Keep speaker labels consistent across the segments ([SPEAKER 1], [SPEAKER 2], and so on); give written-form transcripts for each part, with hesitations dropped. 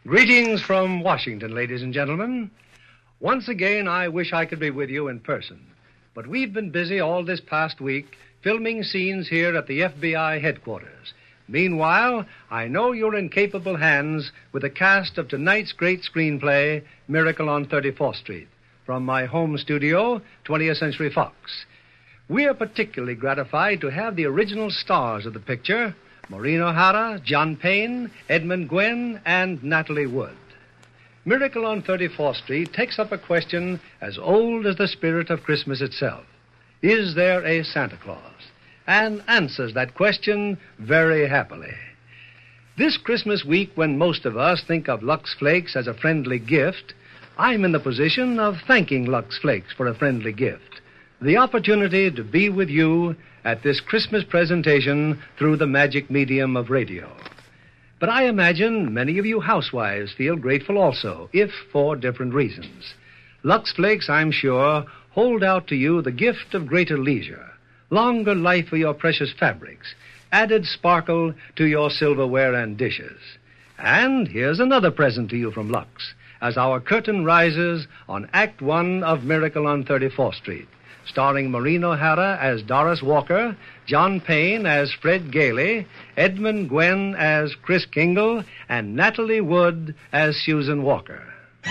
[SPEAKER 1] Greetings from Washington, ladies and gentlemen. Once again, I wish I could be with you in person. But we've been busy all this past week filming scenes here at the FBI headquarters. Meanwhile, I know you're in capable hands with the cast of tonight's great screenplay, Miracle on 34th Street, from my home studio, 20th Century Fox. We're particularly gratified to have the original stars of the picture, Maureen O'Hara, John Payne, Edmund Gwenn, and Natalie Wood. Miracle on 34th Street takes up a question as old as the spirit of Christmas itself. Is there a Santa Claus? And answers that question very happily. This Christmas week, when most of us think of Lux Flakes as a friendly gift, I'm in the position of thanking Lux Flakes for a friendly gift. The opportunity to be with you at this Christmas presentation through the magic medium of radio. But I imagine many of you housewives feel grateful also, if for different reasons. Lux Flakes, I'm sure, hold out to you the gift of greater leisure, longer life for your precious fabrics, added sparkle to your silverware and dishes. And here's another present to you from Lux, as our curtain rises on Act One of Miracle on 34th Street, starring Maureen O'Hara as Doris Walker, John Payne as Fred Gailey, Edmund Gwenn as Chris Kingle, and Natalie Wood as Susan Walker.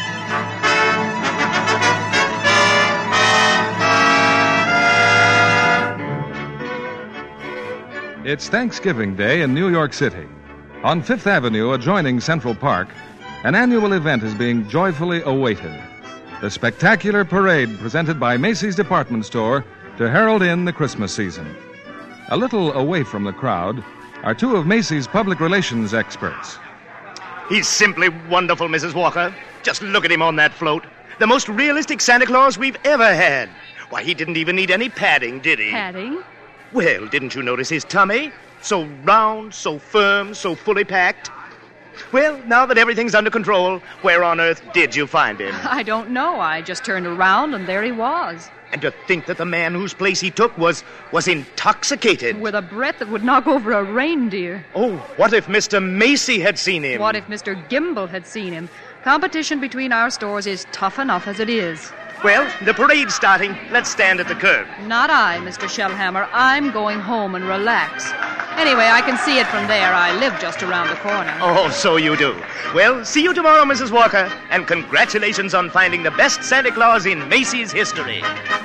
[SPEAKER 2] It's Thanksgiving Day in New York City. On Fifth Avenue, adjoining Central Park, an annual event is being joyfully awaited. The spectacular parade presented by Macy's Department Store to herald in the Christmas season. A little away from the crowd are two of Macy's public relations experts.
[SPEAKER 3] He's simply wonderful, Mrs. Walker. Just look at him on that float. The most realistic Santa Claus we've ever had. Why, he didn't even need any padding, did he?
[SPEAKER 4] Padding?
[SPEAKER 3] Well, didn't you notice his tummy? So round, so firm, so fully packed. Well, now that everything's under control, where on earth did you find him?
[SPEAKER 4] I don't know. I just turned around and there he was.
[SPEAKER 3] And to think that the man whose place he took was intoxicated.
[SPEAKER 4] With a breath that would knock over a reindeer.
[SPEAKER 3] Oh, what if Mr. Macy had seen him?
[SPEAKER 4] What if Mr. Gimble had seen him? Competition between our stores is tough enough as it is.
[SPEAKER 3] Well, the parade's starting. Let's stand at the curb.
[SPEAKER 4] Not I, Mr. Shellhammer. I'm going home and relax. Anyway, I can see it from there. I live just around the corner.
[SPEAKER 3] Oh, so you do. Well, see you tomorrow, Mrs. Walker. And congratulations on finding the best Santa Claus in Macy's history.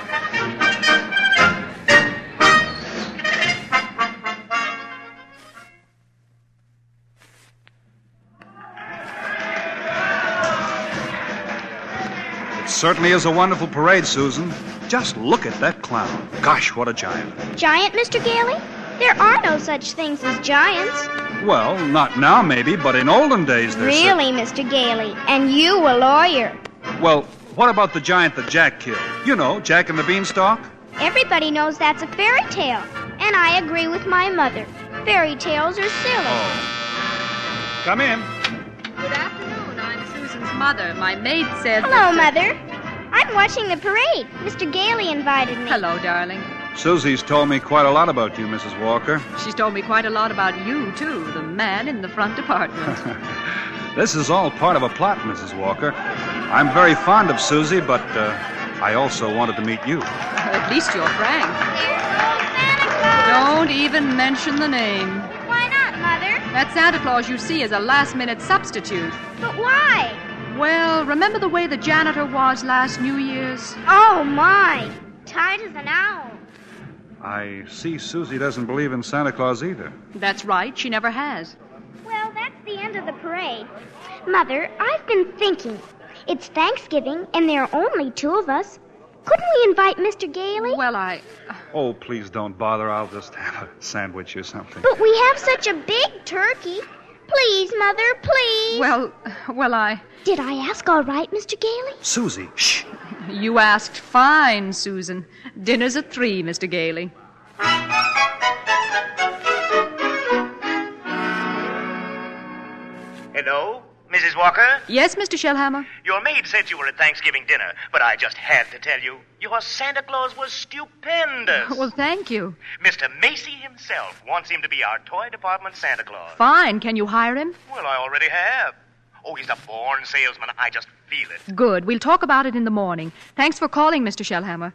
[SPEAKER 5] Certainly is a wonderful parade, Susan. Just look at that clown. Gosh, what a giant.
[SPEAKER 6] Giant, Mr. Gailey? There are no such things as giants.
[SPEAKER 5] Well, not now, maybe, but in olden days there's...
[SPEAKER 6] Really, Mr. Gailey? And you a lawyer?
[SPEAKER 5] Well, what about the giant that Jack killed? You know, Jack and the Beanstalk?
[SPEAKER 6] Everybody knows that's a fairy tale. And I agree with my mother. Fairy tales are silly.
[SPEAKER 5] Oh. Come in.
[SPEAKER 4] Good afternoon. I'm Susan's mother. My maid said...
[SPEAKER 6] Hello, Mother. I'm watching the parade. Mr. Gailey invited me.
[SPEAKER 4] Hello, darling.
[SPEAKER 5] Susie's told me quite a lot about you, Mrs. Walker.
[SPEAKER 4] She's told me quite a lot about you, too, the man in the front department.
[SPEAKER 5] This is all part of a plot, Mrs. Walker. I'm very fond of Susie, but I also wanted to meet you.
[SPEAKER 4] At least you're frank.
[SPEAKER 6] Here goes Santa Claus.
[SPEAKER 4] Don't even mention the name.
[SPEAKER 6] Why not, Mother?
[SPEAKER 4] That Santa Claus you see is a last-minute substitute.
[SPEAKER 6] But why?
[SPEAKER 4] Well, remember the way the janitor was last New Year's?
[SPEAKER 6] Oh, my. Tight as an owl.
[SPEAKER 5] I see Susie doesn't believe in Santa Claus either.
[SPEAKER 4] That's right. She never has.
[SPEAKER 6] Well, that's the end of the parade. Mother, I've been thinking. It's Thanksgiving, and there are only two of us. Couldn't we invite Mr. Gailey?
[SPEAKER 4] Well,
[SPEAKER 5] Oh, please don't bother. I'll just have a sandwich or something.
[SPEAKER 6] But we have such a big turkey. Please, Mother, please.
[SPEAKER 4] Well,
[SPEAKER 6] Did I ask all right, Mr. Gailey?
[SPEAKER 5] Susie, shh.
[SPEAKER 4] You asked fine, Susan. Dinner's at 3, Mr. Gailey.
[SPEAKER 3] Hello, Mrs. Walker?
[SPEAKER 4] Yes, Mr. Shellhammer?
[SPEAKER 3] Your maid said you were at Thanksgiving dinner, but I just had to tell you, your Santa Claus was stupendous.
[SPEAKER 4] Well, thank you.
[SPEAKER 3] Mr. Macy himself wants him to be our toy department Santa Claus.
[SPEAKER 4] Fine. Can you hire him?
[SPEAKER 3] Well, I already have. Oh, he's a born salesman. I just feel it.
[SPEAKER 4] Good. We'll talk about it in the morning. Thanks for calling, Mr. Shellhammer.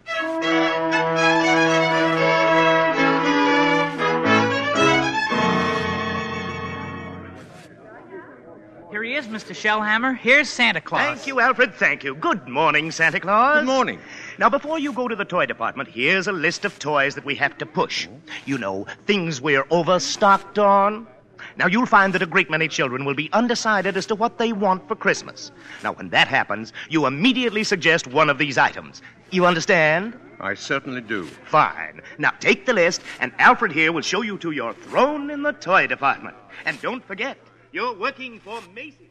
[SPEAKER 7] Here he is, Mr. Shellhammer. Here's Santa Claus.
[SPEAKER 3] Thank you, Alfred. Thank you. Good morning, Santa Claus.
[SPEAKER 8] Good morning.
[SPEAKER 3] Now, before you go to the toy department, here's a list of toys that we have to push. You know, things we're overstocked on. Now, you'll find that a great many children will be undecided as to what they want for Christmas. Now, when that happens, you immediately suggest one of these items. You understand?
[SPEAKER 8] I certainly do.
[SPEAKER 3] Fine. Now, take the list, and Alfred here will show you to your throne in the toy department. And don't forget, you're working for Macy's.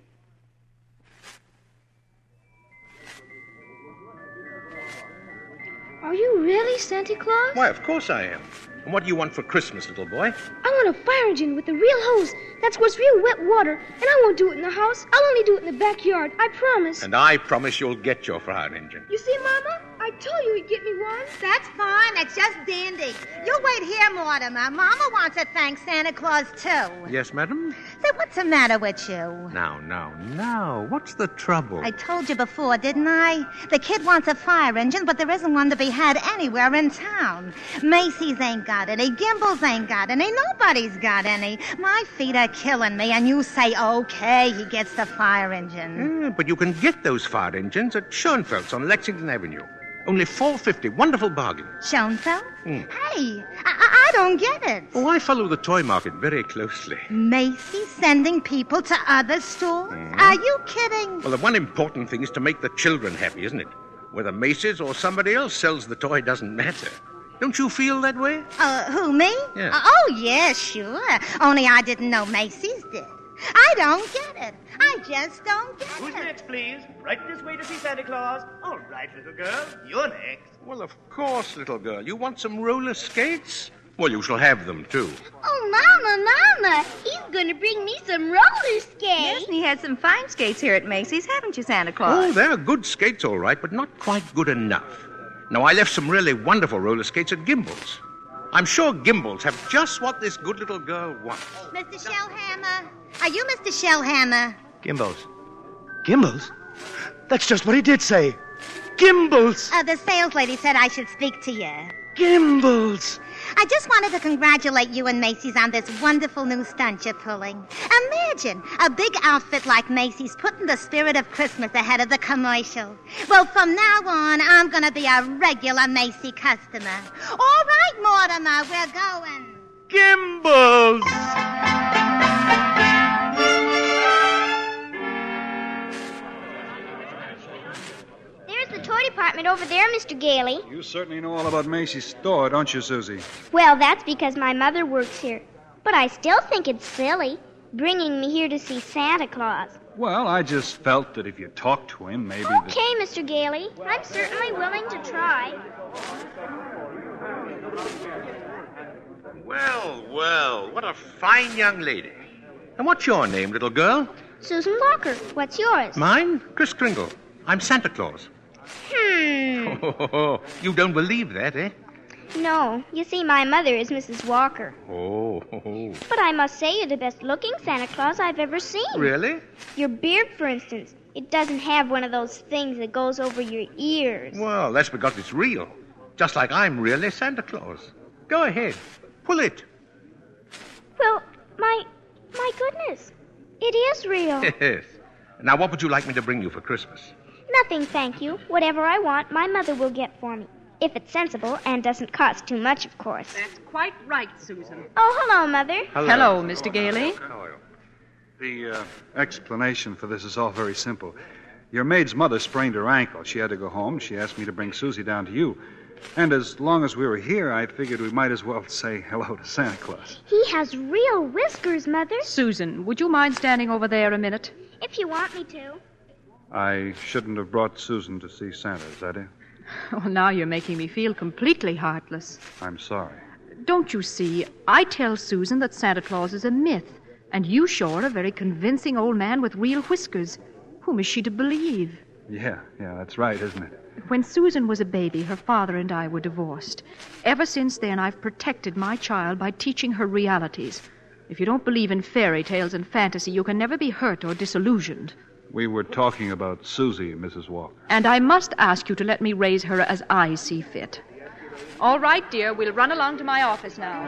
[SPEAKER 6] Are you really Santa Claus?
[SPEAKER 8] Why, of course I am. And what do you want for Christmas, little boy?
[SPEAKER 6] I want a fire engine with a real hose that squirts real wet water, and I won't do it in the house. I'll only do it in the backyard. I promise.
[SPEAKER 8] And I promise you'll get your fire engine.
[SPEAKER 6] You see, Mama? I told you he'd get me one.
[SPEAKER 9] That's fine. That's just dandy. You wait here, Mortimer. Mama wants to thank Santa Claus, too.
[SPEAKER 8] Yes, madam?
[SPEAKER 9] Say, what's the matter with you?
[SPEAKER 8] Now. What's the trouble?
[SPEAKER 9] I told you before, didn't I? The kid wants a fire engine, but there isn't one to be had anywhere in town. Macy's ain't got any. Gimbel's ain't got any. Nobody's got any. My feet are killing me, and you say, okay, he gets the fire engine.
[SPEAKER 8] Yeah, but you can get those fire engines at Schoenfeld's on Lexington Avenue. Only $4.50. Wonderful bargain.
[SPEAKER 9] Schoenfeld? Hey, I don't get it.
[SPEAKER 8] Oh, I follow the toy market very closely.
[SPEAKER 9] Macy's sending people to other stores? Are you kidding?
[SPEAKER 8] Well, the one important thing is to make the children happy, isn't it? Whether Macy's or somebody else sells the toy doesn't matter. Don't you feel that way?
[SPEAKER 9] Who, me?
[SPEAKER 8] Yeah.
[SPEAKER 9] Oh, yeah, sure. Only I didn't know Macy's did. I don't get it. I just don't get
[SPEAKER 3] Who's
[SPEAKER 9] it.
[SPEAKER 3] next, please? Right this way to see Santa Claus. All right, little girl. You're next.
[SPEAKER 8] Well, of course, little girl. You want some roller skates? Well, you shall have them, too.
[SPEAKER 6] Oh, Mama, he's going to bring me some roller skates.
[SPEAKER 10] Yes, and he had some fine skates here at Macy's, haven't you, Santa Claus?
[SPEAKER 8] Oh, they're good skates, all right, but not quite good enough. Now, I left some really wonderful roller skates at Gimbel's. I'm sure Gimbel's have just what this good little girl wants.
[SPEAKER 9] Mr. Shellhammer. Are you Mr. Shellhammer?
[SPEAKER 3] Gimbel's. Gimbel's? That's just what he did say. Gimbel's!
[SPEAKER 9] The sales lady said I should speak to you.
[SPEAKER 3] Gimbel's!
[SPEAKER 9] I just wanted to congratulate you and Macy's on this wonderful new stunt you're pulling. Imagine a big outfit like Macy's putting the spirit of Christmas ahead of the commercial. Well, from now on, I'm going to be a regular Macy customer. All right, Mortimer, we're going.
[SPEAKER 3] Gimbel's!
[SPEAKER 6] There's the toy department over there, Mr. Gailey.
[SPEAKER 5] You certainly know all about Macy's store, don't you, Susie?
[SPEAKER 6] Well, that's because my mother works here. But I still think it's silly, bringing me here to see Santa Claus.
[SPEAKER 5] Well, I just felt that if you talked to him, maybe...
[SPEAKER 6] Okay, Mr. Gailey. I'm certainly willing to try.
[SPEAKER 8] Well, what a fine young lady. And what's your name, little girl?
[SPEAKER 6] Susan Walker. What's yours?
[SPEAKER 8] Mine? Kris Kringle. I'm Santa Claus. Oh, you don't believe that, eh?
[SPEAKER 6] No. You see, my mother is Mrs. Walker.
[SPEAKER 8] Oh.
[SPEAKER 6] But I must say you're the best-looking Santa Claus I've ever seen.
[SPEAKER 8] Really?
[SPEAKER 6] Your beard, for instance. It doesn't have one of those things that goes over your ears.
[SPEAKER 8] Well, that's because it's real. Just like I'm really Santa Claus. Go ahead. Pull it.
[SPEAKER 6] Well, my goodness. It is real.
[SPEAKER 8] Yes. Now, what would you like me to bring you for Christmas?
[SPEAKER 6] Nothing, thank you. Whatever I want, my mother will get for me. If it's sensible and doesn't cost too much, of course.
[SPEAKER 4] That's quite right, Susan.
[SPEAKER 6] Oh, hello, Mother.
[SPEAKER 4] Hello, Mr. Gailey.
[SPEAKER 5] How are you? The explanation for this is all very simple. Your maid's mother sprained her ankle. She had to go home. She asked me to bring Susie down to you. And as long as we were here, I figured we might as well say hello to Santa Claus.
[SPEAKER 6] He has real whiskers, Mother.
[SPEAKER 4] Susan, would you mind standing over there a minute?
[SPEAKER 6] If you want me to.
[SPEAKER 5] I shouldn't have brought Susan to see Santa, is that it?
[SPEAKER 4] Oh, now you're making me feel completely heartless.
[SPEAKER 5] I'm sorry.
[SPEAKER 4] Don't you see, I tell Susan that Santa Claus is a myth, and you show her a very convincing old man with real whiskers. Whom is she to believe?
[SPEAKER 5] Yeah, that's right, isn't it?
[SPEAKER 4] When Susan was a baby, her father and I were divorced. Ever since then, I've protected my child by teaching her realities. If you don't believe in fairy tales and fantasy, you can never be hurt or disillusioned.
[SPEAKER 5] We were talking about Susie, Mrs. Walker.
[SPEAKER 4] And I must ask you to let me raise her as I see fit. All right, dear. We'll run along to my office now.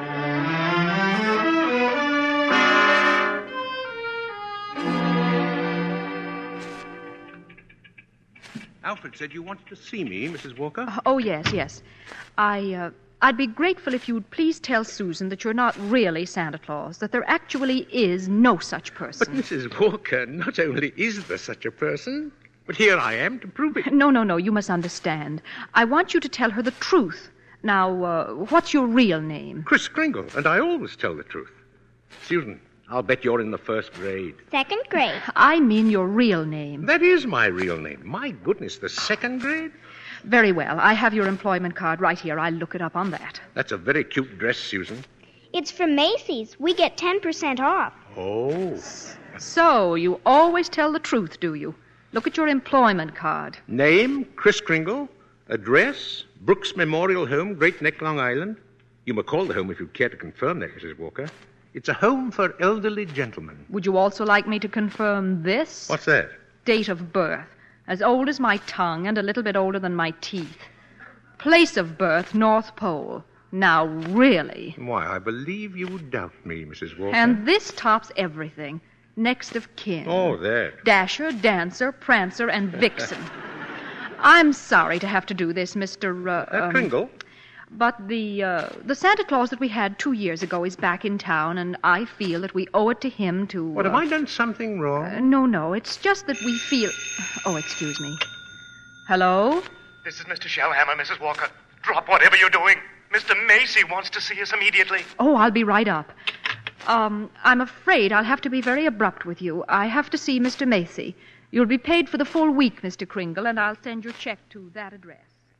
[SPEAKER 8] Alfred said you wanted to see me, Mrs. Walker.
[SPEAKER 4] Oh, yes. I'd be grateful if you'd please tell Susan that you're not really Santa Claus, that there actually is no such person.
[SPEAKER 8] But, Mrs. Walker, not only is there such a person, but here I am to prove it.
[SPEAKER 4] No, you must understand. I want you to tell her the truth. Now, what's your real name?
[SPEAKER 8] Kris Kringle, and I always tell the truth. Susan, I'll bet you're in the first grade.
[SPEAKER 6] Second grade.
[SPEAKER 4] I mean your real name.
[SPEAKER 8] That is my real name. My goodness, the second grade?
[SPEAKER 4] Very well. I have your employment card right here. I'll look it up on that.
[SPEAKER 8] That's a very cute dress, Susan.
[SPEAKER 6] It's from Macy's. We get 10% off.
[SPEAKER 8] Oh.
[SPEAKER 4] So, you always tell the truth, do you? Look at your employment card.
[SPEAKER 8] Name, Kris Kringle. Address, Brooks Memorial Home, Great Neck, Long Island. You may call the home if you care to confirm that, Mrs. Walker. It's a home for elderly gentlemen.
[SPEAKER 4] Would you also like me to confirm this?
[SPEAKER 8] What's that?
[SPEAKER 4] Date of birth. As old as my tongue and a little bit older than my teeth. Place of birth, North Pole. Now, really.
[SPEAKER 8] Why, I believe you doubt me, Mrs. Walker.
[SPEAKER 4] And this tops everything. Next of kin.
[SPEAKER 8] Oh, that.
[SPEAKER 4] Dasher, Dancer, Prancer, and Vixen. I'm sorry to have to do this, Mr.
[SPEAKER 8] Kringle?
[SPEAKER 4] But the Santa Claus that we had 2 years ago is back in town, and I feel that we owe it to him to...
[SPEAKER 8] What, have I done something wrong?
[SPEAKER 4] No. It's just that we feel... Oh, excuse me. Hello?
[SPEAKER 3] This is Mr. Shellhammer, Mrs. Walker. Drop whatever you're doing. Mr. Macy wants to see us immediately.
[SPEAKER 4] Oh, I'll be right up. I'm afraid I'll have to be very abrupt with you. I have to see Mr. Macy. You'll be paid for the full week, Mr. Kringle, and I'll send your check to that address.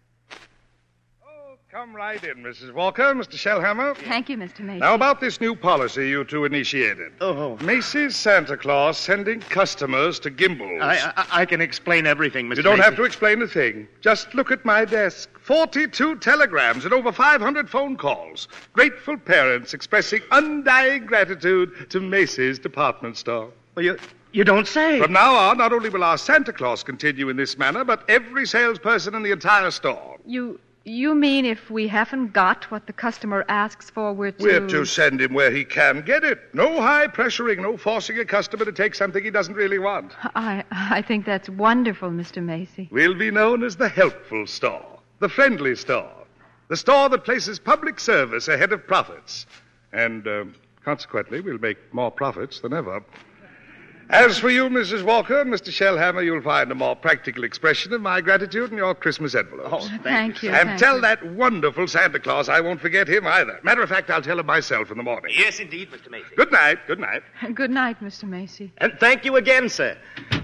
[SPEAKER 11] Oh, come right in, Mrs. Walker, Mr. Shellhammer.
[SPEAKER 4] Thank you, Mr. Macy.
[SPEAKER 11] Now, about this new policy you two initiated.
[SPEAKER 3] Oh.
[SPEAKER 11] Macy's Santa Claus sending customers to Gimbel's.
[SPEAKER 3] I can explain everything, Mr.
[SPEAKER 11] You don't
[SPEAKER 3] Macy.
[SPEAKER 11] have to explain a thing. Just look at my desk. 42 telegrams and over 500 phone calls. Grateful parents expressing undying gratitude to Macy's department store.
[SPEAKER 3] Well, you don't say.
[SPEAKER 11] From now on, not only will our Santa Claus continue in this manner, but every salesperson in the entire store.
[SPEAKER 4] You mean if we haven't got what the customer asks for, we're
[SPEAKER 11] to send him where he can get it. No high pressuring, no forcing a customer to take something he doesn't really want.
[SPEAKER 4] I think that's wonderful, Mr. Macy.
[SPEAKER 11] We'll be known as the helpful store, the friendly store, the store that places public service ahead of profits. And, consequently, we'll make more profits than ever. As for you, Mrs. Walker and Mr. Shellhammer, you'll find a more practical expression of my gratitude in your Christmas envelopes.
[SPEAKER 3] Oh,
[SPEAKER 4] thank you.
[SPEAKER 11] And tell that wonderful Santa Claus I won't forget him either. Matter of fact, I'll tell him myself in the morning.
[SPEAKER 3] Yes, indeed, Mr. Macy.
[SPEAKER 11] Good night. Good night.
[SPEAKER 4] Good night, Mr. Macy.
[SPEAKER 3] And thank you again, sir.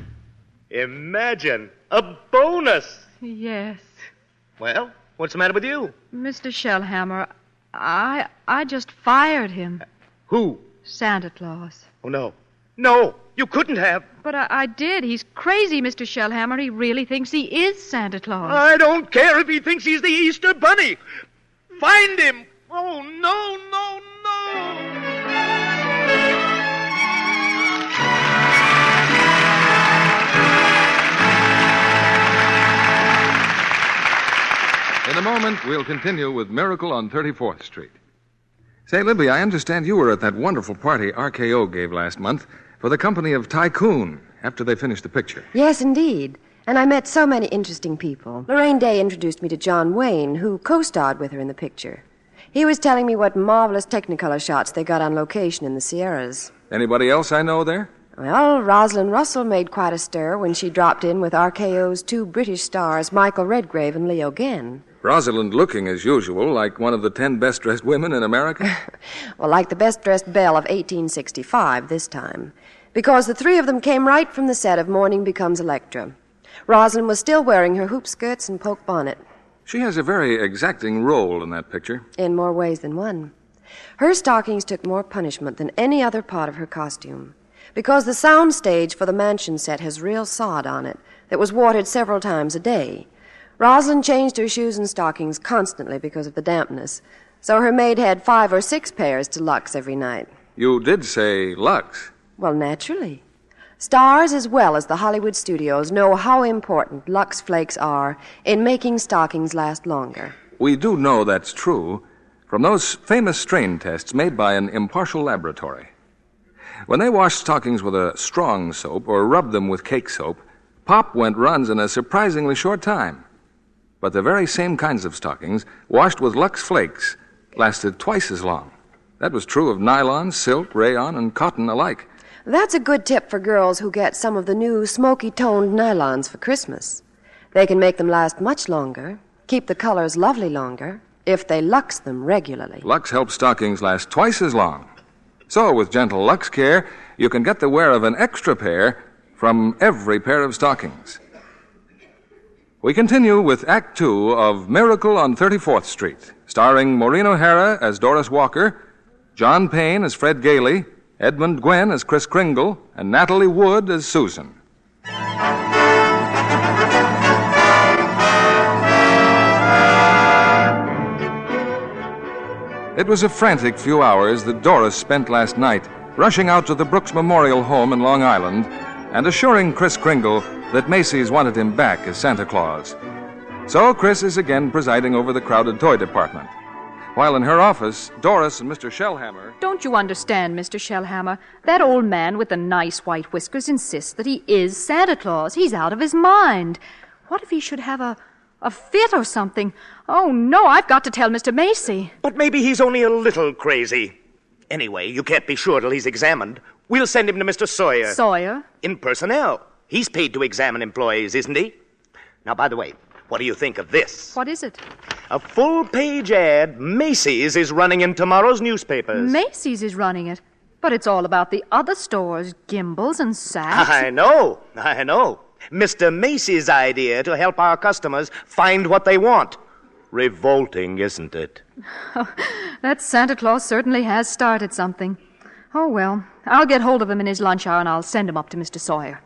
[SPEAKER 3] Imagine a bonus.
[SPEAKER 4] Yes.
[SPEAKER 3] Well, what's the matter with you?
[SPEAKER 4] Mr. Shellhammer, I just fired him.
[SPEAKER 3] Who?
[SPEAKER 4] Santa Claus.
[SPEAKER 3] Oh, no. No, you couldn't have.
[SPEAKER 4] But I did. He's crazy, Mr. Shellhammer. He really thinks he is Santa Claus.
[SPEAKER 3] I don't care if he thinks he's the Easter Bunny. Find him. Oh, no.
[SPEAKER 2] In a moment, we'll continue with Miracle on 34th Street. Say, Libby, I understand you were at that wonderful party RKO gave last month for the company of Tycoon after they finished the picture.
[SPEAKER 12] Yes, indeed. And I met so many interesting people. Lorraine Day introduced me to John Wayne, who co-starred with her in the picture. He was telling me what marvelous Technicolor shots they got on location in the Sierras.
[SPEAKER 2] Anybody else I know there?
[SPEAKER 12] Well, Rosalind Russell made quite a stir when she dropped in with RKO's two British stars, Michael Redgrave and Leo Genn.
[SPEAKER 2] Rosalind looking, as usual, like one of the 10 best-dressed women in America?
[SPEAKER 12] Well, like the best-dressed belle of 1865 this time. Because the three of them came right from the set of Morning Becomes Electra. Rosalind was still wearing her hoop skirts and poke bonnet.
[SPEAKER 2] She has a very exacting role in that picture.
[SPEAKER 12] In more ways than one. Her stockings took more punishment than any other part of her costume. Because the sound stage for the mansion set has real sod on it that was watered several times a day. Rosalind changed her shoes and stockings constantly because of the dampness, so her maid had 5 or 6 pairs to Lux every night.
[SPEAKER 2] You did say Lux.
[SPEAKER 12] Well, naturally. Stars as well as the Hollywood studios know how important Lux Flakes are in making stockings last longer.
[SPEAKER 2] We do know that's true from those famous strain tests made by an impartial laboratory. When they washed stockings with a strong soap or rubbed them with cake soap, pop went runs in a surprisingly short time. But the very same kinds of stockings, washed with Lux Flakes, lasted twice as long. That was true of nylon, silk, rayon, and cotton alike.
[SPEAKER 12] That's a good tip for girls who get some of the new smoky-toned nylons for Christmas. They can make them last much longer, keep the colors lovely longer, if they Lux them regularly.
[SPEAKER 2] Lux helps stockings last twice as long. So, with gentle Lux care, you can get the wear of an extra pair from every pair of stockings. We continue with Act Two of Miracle on 34th Street, starring Maureen O'Hara as Doris Walker, John Payne as Fred Gailey, Edmund Gwen as Kris Kringle, and Natalie Wood as Susan. It was a frantic few hours that Doris spent last night rushing out to the Brooks Memorial Home in Long Island and assuring Kris Kringle that Macy's wanted him back as Santa Claus. So Kris is again presiding over the crowded toy department. While in her office, Doris and Mr. Shellhammer...
[SPEAKER 4] Don't you understand, Mr. Shellhammer? That old man with the nice white whiskers insists that he is Santa Claus. He's out of his mind. What if he should have a fit or something? Oh, no, I've got to tell Mr. Macy.
[SPEAKER 3] But maybe he's only a little crazy. Anyway, you can't be sure till he's examined. We'll send him to Mr. Sawyer.
[SPEAKER 4] Sawyer?
[SPEAKER 3] In personnel. He's paid to examine employees, isn't he? Now, by the way, what do you think of this?
[SPEAKER 4] What is it?
[SPEAKER 3] A full-page ad Macy's is running in tomorrow's newspapers.
[SPEAKER 4] Macy's is running it. But it's all about the other stores, Gimbel's and Saks.
[SPEAKER 3] I know. Mr. Macy's idea to help our customers find what they want. Revolting, isn't it?
[SPEAKER 4] That Santa Claus certainly has started something. Oh, well, I'll get hold of him in his lunch hour and I'll send him up to Mr. Sawyer.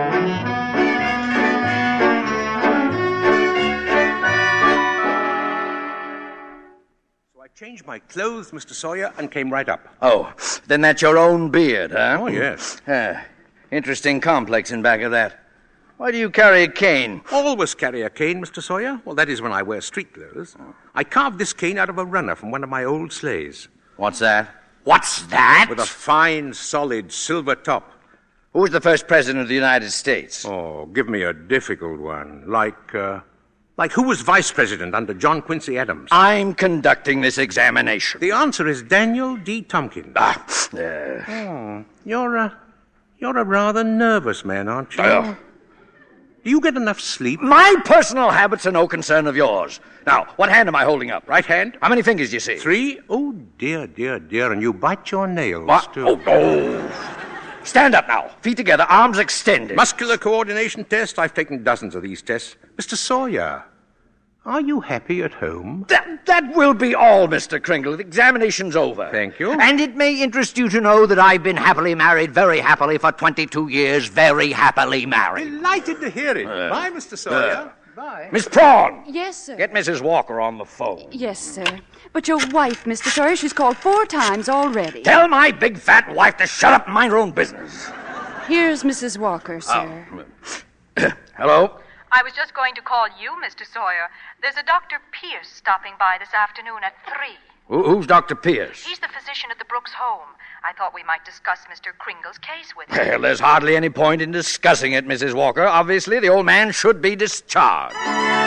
[SPEAKER 8] Changed my clothes, Mr. Sawyer, and came right up.
[SPEAKER 13] Oh, then that's your own beard, huh?
[SPEAKER 8] Oh, yes.
[SPEAKER 13] Interesting complex in back of that. Why do you carry a cane?
[SPEAKER 8] Always carry a cane, Mr. Sawyer. Well, that is when I wear street clothes. I carved this cane out of a runner from one of my old sleighs.
[SPEAKER 13] What's that? What's that?
[SPEAKER 8] With a fine, solid silver top.
[SPEAKER 13] Who was the first president of the United States?
[SPEAKER 8] Oh, give me a difficult one. Like who was vice president under John Quincy Adams?
[SPEAKER 13] I'm conducting this examination.
[SPEAKER 8] The answer is Daniel D. Tompkins. You're a rather nervous man, aren't you? Do you get enough sleep?
[SPEAKER 13] My personal habits are no concern of yours. Now, what hand am I holding up?
[SPEAKER 8] Right hand.
[SPEAKER 13] How many fingers do you see?
[SPEAKER 8] 3. Oh, dear, and you bite your nails,
[SPEAKER 13] what?
[SPEAKER 8] too.
[SPEAKER 13] Oh. Stand up now. Feet together, arms extended.
[SPEAKER 8] Muscular coordination test. I've taken dozens of these tests. Mr. Sawyer, are you happy at home?
[SPEAKER 13] That will be all, Mr. Kringle. The examination's over.
[SPEAKER 8] Thank you.
[SPEAKER 13] And it may interest you to know that I've been happily married, very happily, for 22 years, very happily married.
[SPEAKER 8] Delighted to hear it. Bye, Mr. Sawyer.
[SPEAKER 4] Bye.
[SPEAKER 13] Miss Prawn!
[SPEAKER 4] Yes, sir.
[SPEAKER 13] Get Mrs. Walker on the phone.
[SPEAKER 14] Yes, sir. But your wife, Mr. Sawyer, she's called 4 times already.
[SPEAKER 13] Tell my big fat wife to shut up and mind her own business.
[SPEAKER 14] Here's Mrs. Walker, sir.
[SPEAKER 13] Hello?
[SPEAKER 15] I was just going to call you, Mr. Sawyer. There's a Dr. Pierce stopping by this afternoon at 3.
[SPEAKER 13] Who's Dr. Pierce?
[SPEAKER 15] He's the physician at the Brooks home. I thought we might discuss Mr. Kringle's case with him.
[SPEAKER 13] Well, there's hardly any point in discussing it, Mrs. Walker. Obviously, the old man should be discharged.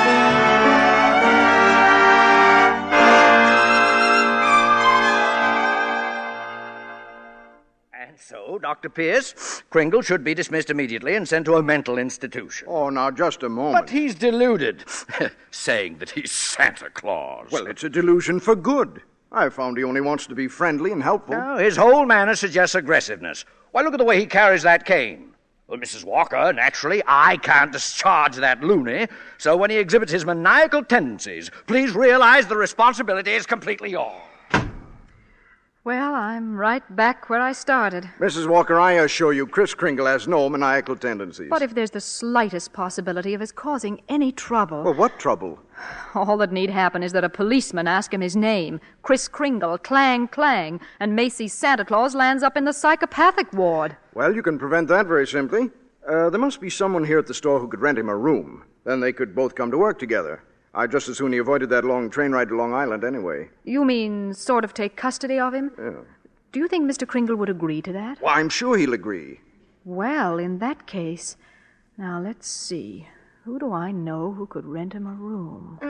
[SPEAKER 13] So, Dr. Pierce, Kringle should be dismissed immediately and sent to a mental institution.
[SPEAKER 16] Oh, now, just a moment.
[SPEAKER 13] But he's deluded, saying that he's Santa Claus.
[SPEAKER 16] Well, it's a delusion for good. I found he only wants to be friendly and helpful.
[SPEAKER 13] No, his whole manner suggests aggressiveness. Why, look at the way he carries that cane. Well, Mrs. Walker, naturally, I can't discharge that loony, so when he exhibits his maniacal tendencies, please realize the responsibility is completely yours.
[SPEAKER 4] Well, I'm right back where I started.
[SPEAKER 16] Mrs. Walker, I assure you, Kris Kringle has no maniacal tendencies.
[SPEAKER 4] But if there's the slightest possibility of his causing any trouble...
[SPEAKER 16] Well, what trouble?
[SPEAKER 4] All that need happen is that a policeman asks him his name, Kris Kringle, clang, clang, and Macy's Santa Claus lands up in the psychopathic ward.
[SPEAKER 16] Well, you can prevent that very simply. There must be someone here at the store who could rent him a room. Then they could both come to work together. I'd just as soon he avoided that long train ride to Long Island anyway.
[SPEAKER 4] You mean sort of take custody of him?
[SPEAKER 16] Yeah.
[SPEAKER 4] Do you think Mr. Kringle would agree to that?
[SPEAKER 16] Well, I'm sure he'll agree.
[SPEAKER 4] Well, in that case... Now, let's see. Who do I know who could rent him a room?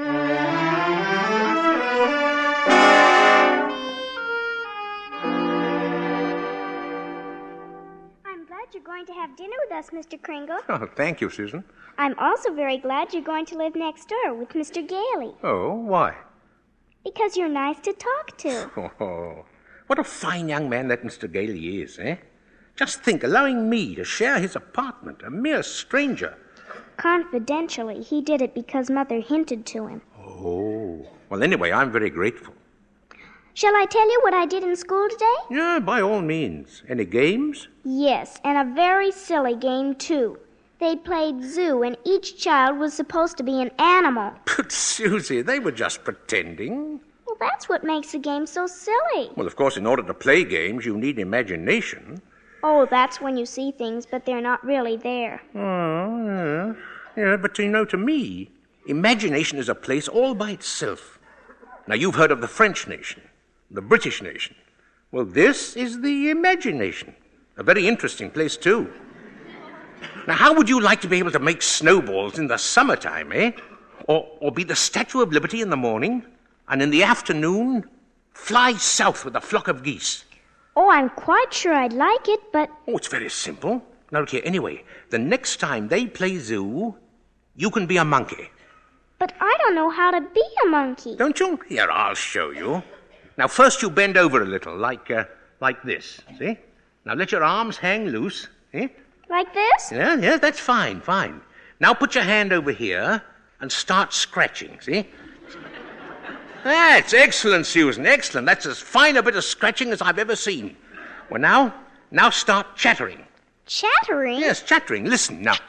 [SPEAKER 6] I'm glad you're going to have dinner with us, Mr. Kringle.
[SPEAKER 8] Oh, thank you, Susan.
[SPEAKER 6] I'm also very glad you're going to live next door with Mr. Gailey.
[SPEAKER 8] Oh, why?
[SPEAKER 6] Because you're nice to talk to.
[SPEAKER 8] Oh, what a fine young man that Mr. Gailey is, eh? Just think, allowing me to share his apartment, a mere stranger.
[SPEAKER 6] Confidentially, he did it because Mother hinted to him.
[SPEAKER 8] Oh, well, anyway, I'm very grateful.
[SPEAKER 6] Shall I tell you what I did in school today?
[SPEAKER 8] Yeah, by all means. Any games?
[SPEAKER 6] Yes, and a very silly game, too. They played zoo, and each child was supposed to be an animal.
[SPEAKER 8] But, Susie, they were just pretending.
[SPEAKER 6] Well, that's what makes the game so silly.
[SPEAKER 8] Well, of course, in order to play games, you need imagination.
[SPEAKER 6] Oh, that's when you see things, but they're not really there.
[SPEAKER 8] Oh, yeah. Yeah, but you know, to me, imagination is a place all by itself. Now, you've heard of the French nation, the British nation. Well, this is the imagination. A very interesting place, too. Now, how would you like to be able to make snowballs in the summertime, eh? Or be the Statue of Liberty in the morning, and in the afternoon, fly south with a flock of geese?
[SPEAKER 6] Oh, I'm quite sure I'd like it, but...
[SPEAKER 8] Oh, it's very simple. Now, look here, anyway, the next time they play zoo, you can be a monkey.
[SPEAKER 6] But I don't know how to be a monkey.
[SPEAKER 8] Don't you? Here, I'll show you. Now, first you bend over a little, like this, see? Now, let your arms hang loose, eh?
[SPEAKER 6] Like this?
[SPEAKER 8] Yeah, that's fine. Now, put your hand over here and start scratching, see? That's excellent, Susan, excellent. That's as fine a bit of scratching as I've ever seen. Well, now start chattering.
[SPEAKER 6] Chattering?
[SPEAKER 8] Yes, chattering. Listen, now.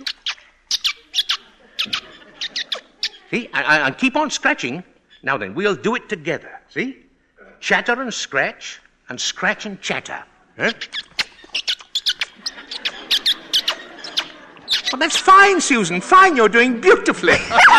[SPEAKER 8] See? And keep on scratching. Now then, we'll do it together, see? Chatter and scratch and chatter. Huh? Well, that's fine, Susan, fine. You're doing beautifully.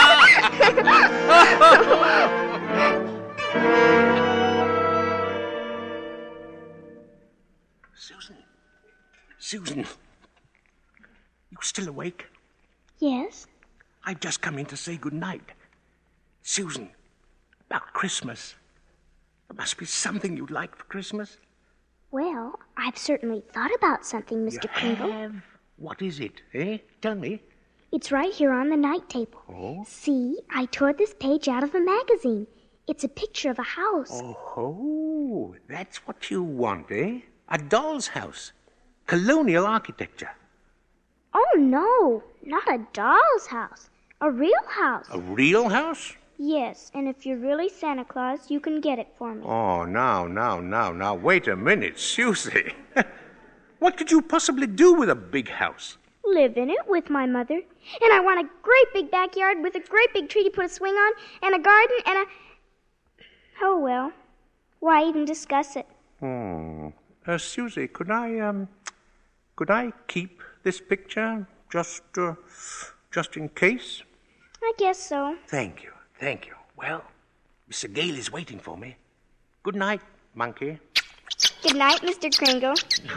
[SPEAKER 8] Susan, you still awake?
[SPEAKER 6] Yes.
[SPEAKER 8] I've just come in to say good night. Susan, about Christmas. There must be something you'd like for Christmas.
[SPEAKER 6] Well, I've certainly thought about something, Mr. Kringle.
[SPEAKER 8] Have? What is it, eh? Tell me.
[SPEAKER 6] It's right here on the night table.
[SPEAKER 8] Oh?
[SPEAKER 6] See, I tore this page out of a magazine. It's a picture of a house.
[SPEAKER 8] Oh, that's what you want, eh? A doll's house. Colonial architecture.
[SPEAKER 6] Oh, no, not a doll's house. A real house.
[SPEAKER 8] A real house?
[SPEAKER 6] Yes, and if you're really Santa Claus, you can get it for me.
[SPEAKER 8] Oh, now, wait a minute, Susie. What could you possibly do with a big house?
[SPEAKER 6] Live in it with my mother. And I want a great big backyard with a great big tree to put a swing on, and a garden, and a... Oh, well, why even discuss it?
[SPEAKER 8] Susie, could I keep this picture just in case?
[SPEAKER 6] I guess so.
[SPEAKER 8] Thank you. Well, Mr. Gailey's waiting for me. Good night, monkey.
[SPEAKER 6] Good night, Mr. Kringle.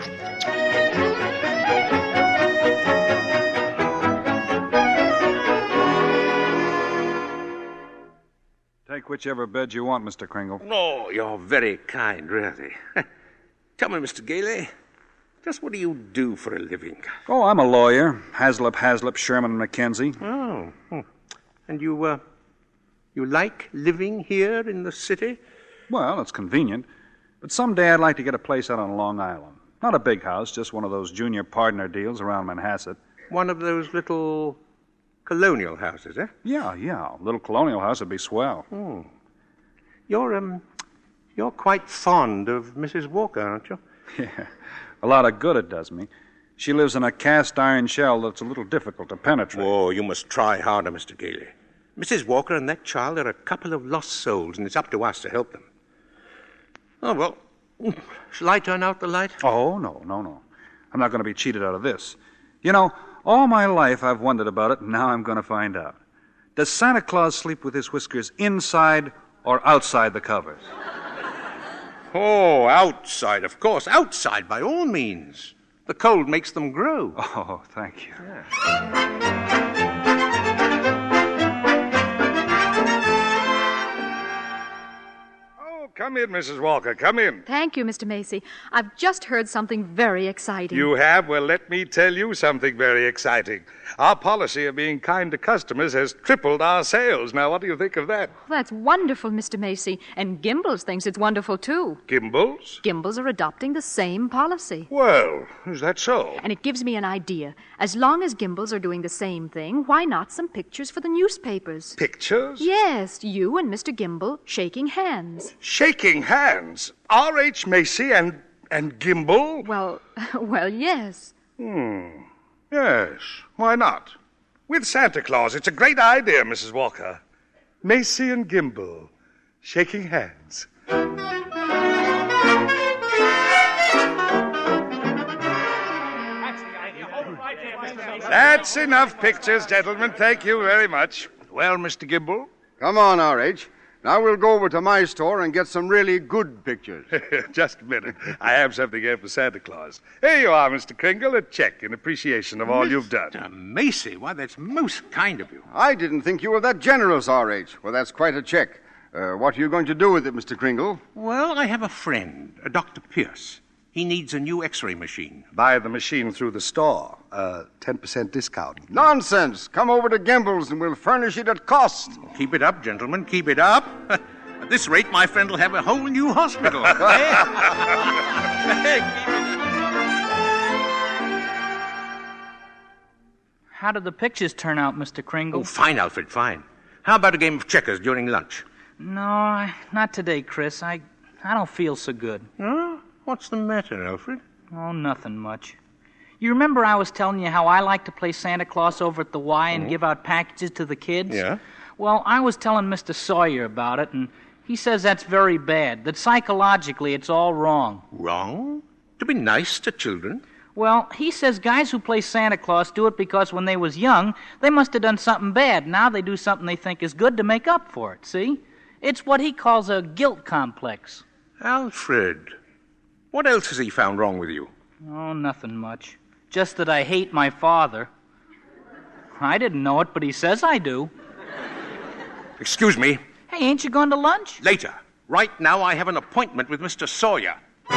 [SPEAKER 5] Take whichever bed you want, Mr. Kringle.
[SPEAKER 8] Oh, you're very kind, really. Tell me, Mr. Gailey, just what do you do for a living?
[SPEAKER 5] Oh, I'm a lawyer. Haslip, Sherman, and McKenzie.
[SPEAKER 8] Oh. And you like living here in the city?
[SPEAKER 5] Well, it's convenient. But someday I'd like to get a place out on Long Island. Not a big house, just one of those junior partner deals around Manhasset.
[SPEAKER 8] One of those little colonial houses, eh?
[SPEAKER 5] Yeah. A little colonial house would be swell.
[SPEAKER 8] You're You're quite fond of Mrs. Walker, aren't you?
[SPEAKER 5] Yeah, a lot of good it does me. She lives in a cast iron shell that's a little difficult to penetrate.
[SPEAKER 8] Oh, you must try harder, Mr. Gailey. Mrs. Walker and that child are a couple of lost souls, and it's up to us to help them. Oh, well, shall I turn out the light?
[SPEAKER 5] Oh, no. I'm not going to be cheated out of this. You know, all my life I've wondered about it, and now I'm going to find out. Does Santa Claus sleep with his whiskers inside or outside the covers?
[SPEAKER 8] Oh, outside, of course. Outside, by all means. The cold makes them grow.
[SPEAKER 5] Oh, thank you.
[SPEAKER 11] Come in, Mrs. Walker. Come in.
[SPEAKER 4] Thank you, Mr. Macy. I've just heard something very exciting.
[SPEAKER 11] You have? Well, let me tell you something very exciting. Our policy of being kind to customers has tripled our sales. Now, what do you think of that?
[SPEAKER 4] That's wonderful, Mr. Macy. And Gimbels thinks it's wonderful, too.
[SPEAKER 11] Gimbels?
[SPEAKER 4] Gimbels are adopting the same policy.
[SPEAKER 11] Well, is that so?
[SPEAKER 4] And it gives me an idea. As long as Gimbels are doing the same thing, why not some pictures for the newspapers?
[SPEAKER 11] Pictures?
[SPEAKER 4] Yes, you and Mr. Gimbel shaking hands.
[SPEAKER 11] Shaking hands? R.H. Macy and Gimbel?
[SPEAKER 4] Well, yes.
[SPEAKER 11] Yes, why not? With Santa Claus, it's a great idea, Mrs. Walker. Macy and Gimbel, shaking hands. That's enough pictures, gentlemen. Thank you very much. Well, Mr. Gimbel?
[SPEAKER 17] Come on, R.H. Now we'll go over to my store and get some really good pictures.
[SPEAKER 11] Just a minute. I have something here for Santa Claus. Here you are, Mr. Kringle, a check in appreciation of all you've done.
[SPEAKER 8] Macy, why, that's most kind of you.
[SPEAKER 17] I didn't think you were that generous, R.H. Well, that's quite a check. What are you going to do with it, Mr. Kringle?
[SPEAKER 8] Well, I have a friend, a Dr. Pierce. He needs a new X-ray machine.
[SPEAKER 11] Buy the machine through the store. 10% discount.
[SPEAKER 17] Nonsense. Come over to Gimbel's and we'll furnish it at cost.
[SPEAKER 8] Keep it up, gentlemen. Keep it up. At this rate, my friend will have a whole new hospital.
[SPEAKER 7] How did the pictures turn out, Mr. Kringle?
[SPEAKER 8] Oh, fine, Alfred, fine. How about a game of checkers during lunch?
[SPEAKER 7] No, not today, Chris. I don't feel so good.
[SPEAKER 8] Huh? What's the matter, Alfred?
[SPEAKER 7] Oh, nothing much. You remember I was telling you how I like to play Santa Claus over at the Y and give out packages to the kids?
[SPEAKER 8] Yeah?
[SPEAKER 7] Well, I was telling Mr. Sawyer about it, and he says that's very bad, that psychologically it's all wrong.
[SPEAKER 8] Wrong? To be nice to children?
[SPEAKER 7] Well, he says guys who play Santa Claus do it because when they was young, they must have done something bad. Now they do something they think is good to make up for it, see? It's what he calls a guilt complex.
[SPEAKER 8] Alfred, what else has he found wrong with you?
[SPEAKER 7] Oh, nothing much. Just that I hate my father. I didn't know it, but he says I do.
[SPEAKER 8] Excuse me.
[SPEAKER 7] Hey, ain't you going to lunch?
[SPEAKER 8] Later. Right now I have an appointment with Mr. Sawyer.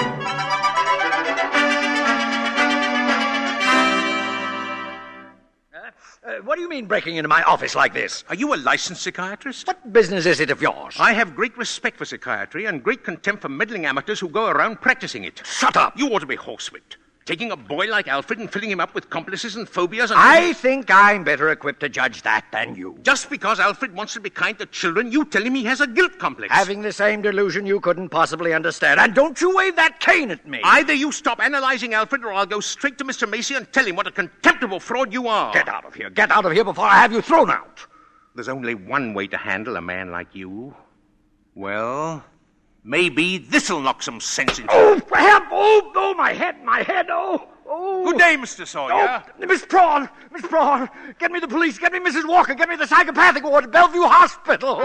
[SPEAKER 13] What do you mean breaking into my office like this?
[SPEAKER 8] Are you a licensed psychiatrist?
[SPEAKER 13] What business is it of yours?
[SPEAKER 8] I have great respect for psychiatry and great contempt for meddling amateurs who go around practicing it.
[SPEAKER 13] Shut up!
[SPEAKER 8] You ought to be horsewhipped. Taking a boy like Alfred and filling him up with complices and phobias and...
[SPEAKER 13] I think I'm better equipped to judge that than you.
[SPEAKER 8] Just because Alfred wants to be kind to children, you tell him he has a guilt complex.
[SPEAKER 13] Having the same delusion you couldn't possibly understand. And don't you wave that cane at me.
[SPEAKER 8] Either you stop analyzing Alfred or I'll go straight to Mr. Macy and tell him what a contemptible fraud you are.
[SPEAKER 13] Get out of here. Get out of here before I have you thrown out.
[SPEAKER 8] There's only one way to handle a man like you. Well, maybe this'll knock some sense into...
[SPEAKER 13] Oh, help! Oh, my head, oh! Oh.
[SPEAKER 8] Good day, Mr. Sawyer.
[SPEAKER 13] Oh, Miss Prawn! Get me the police, get me Mrs. Walker, get me the psychopathic ward at Bellevue Hospital!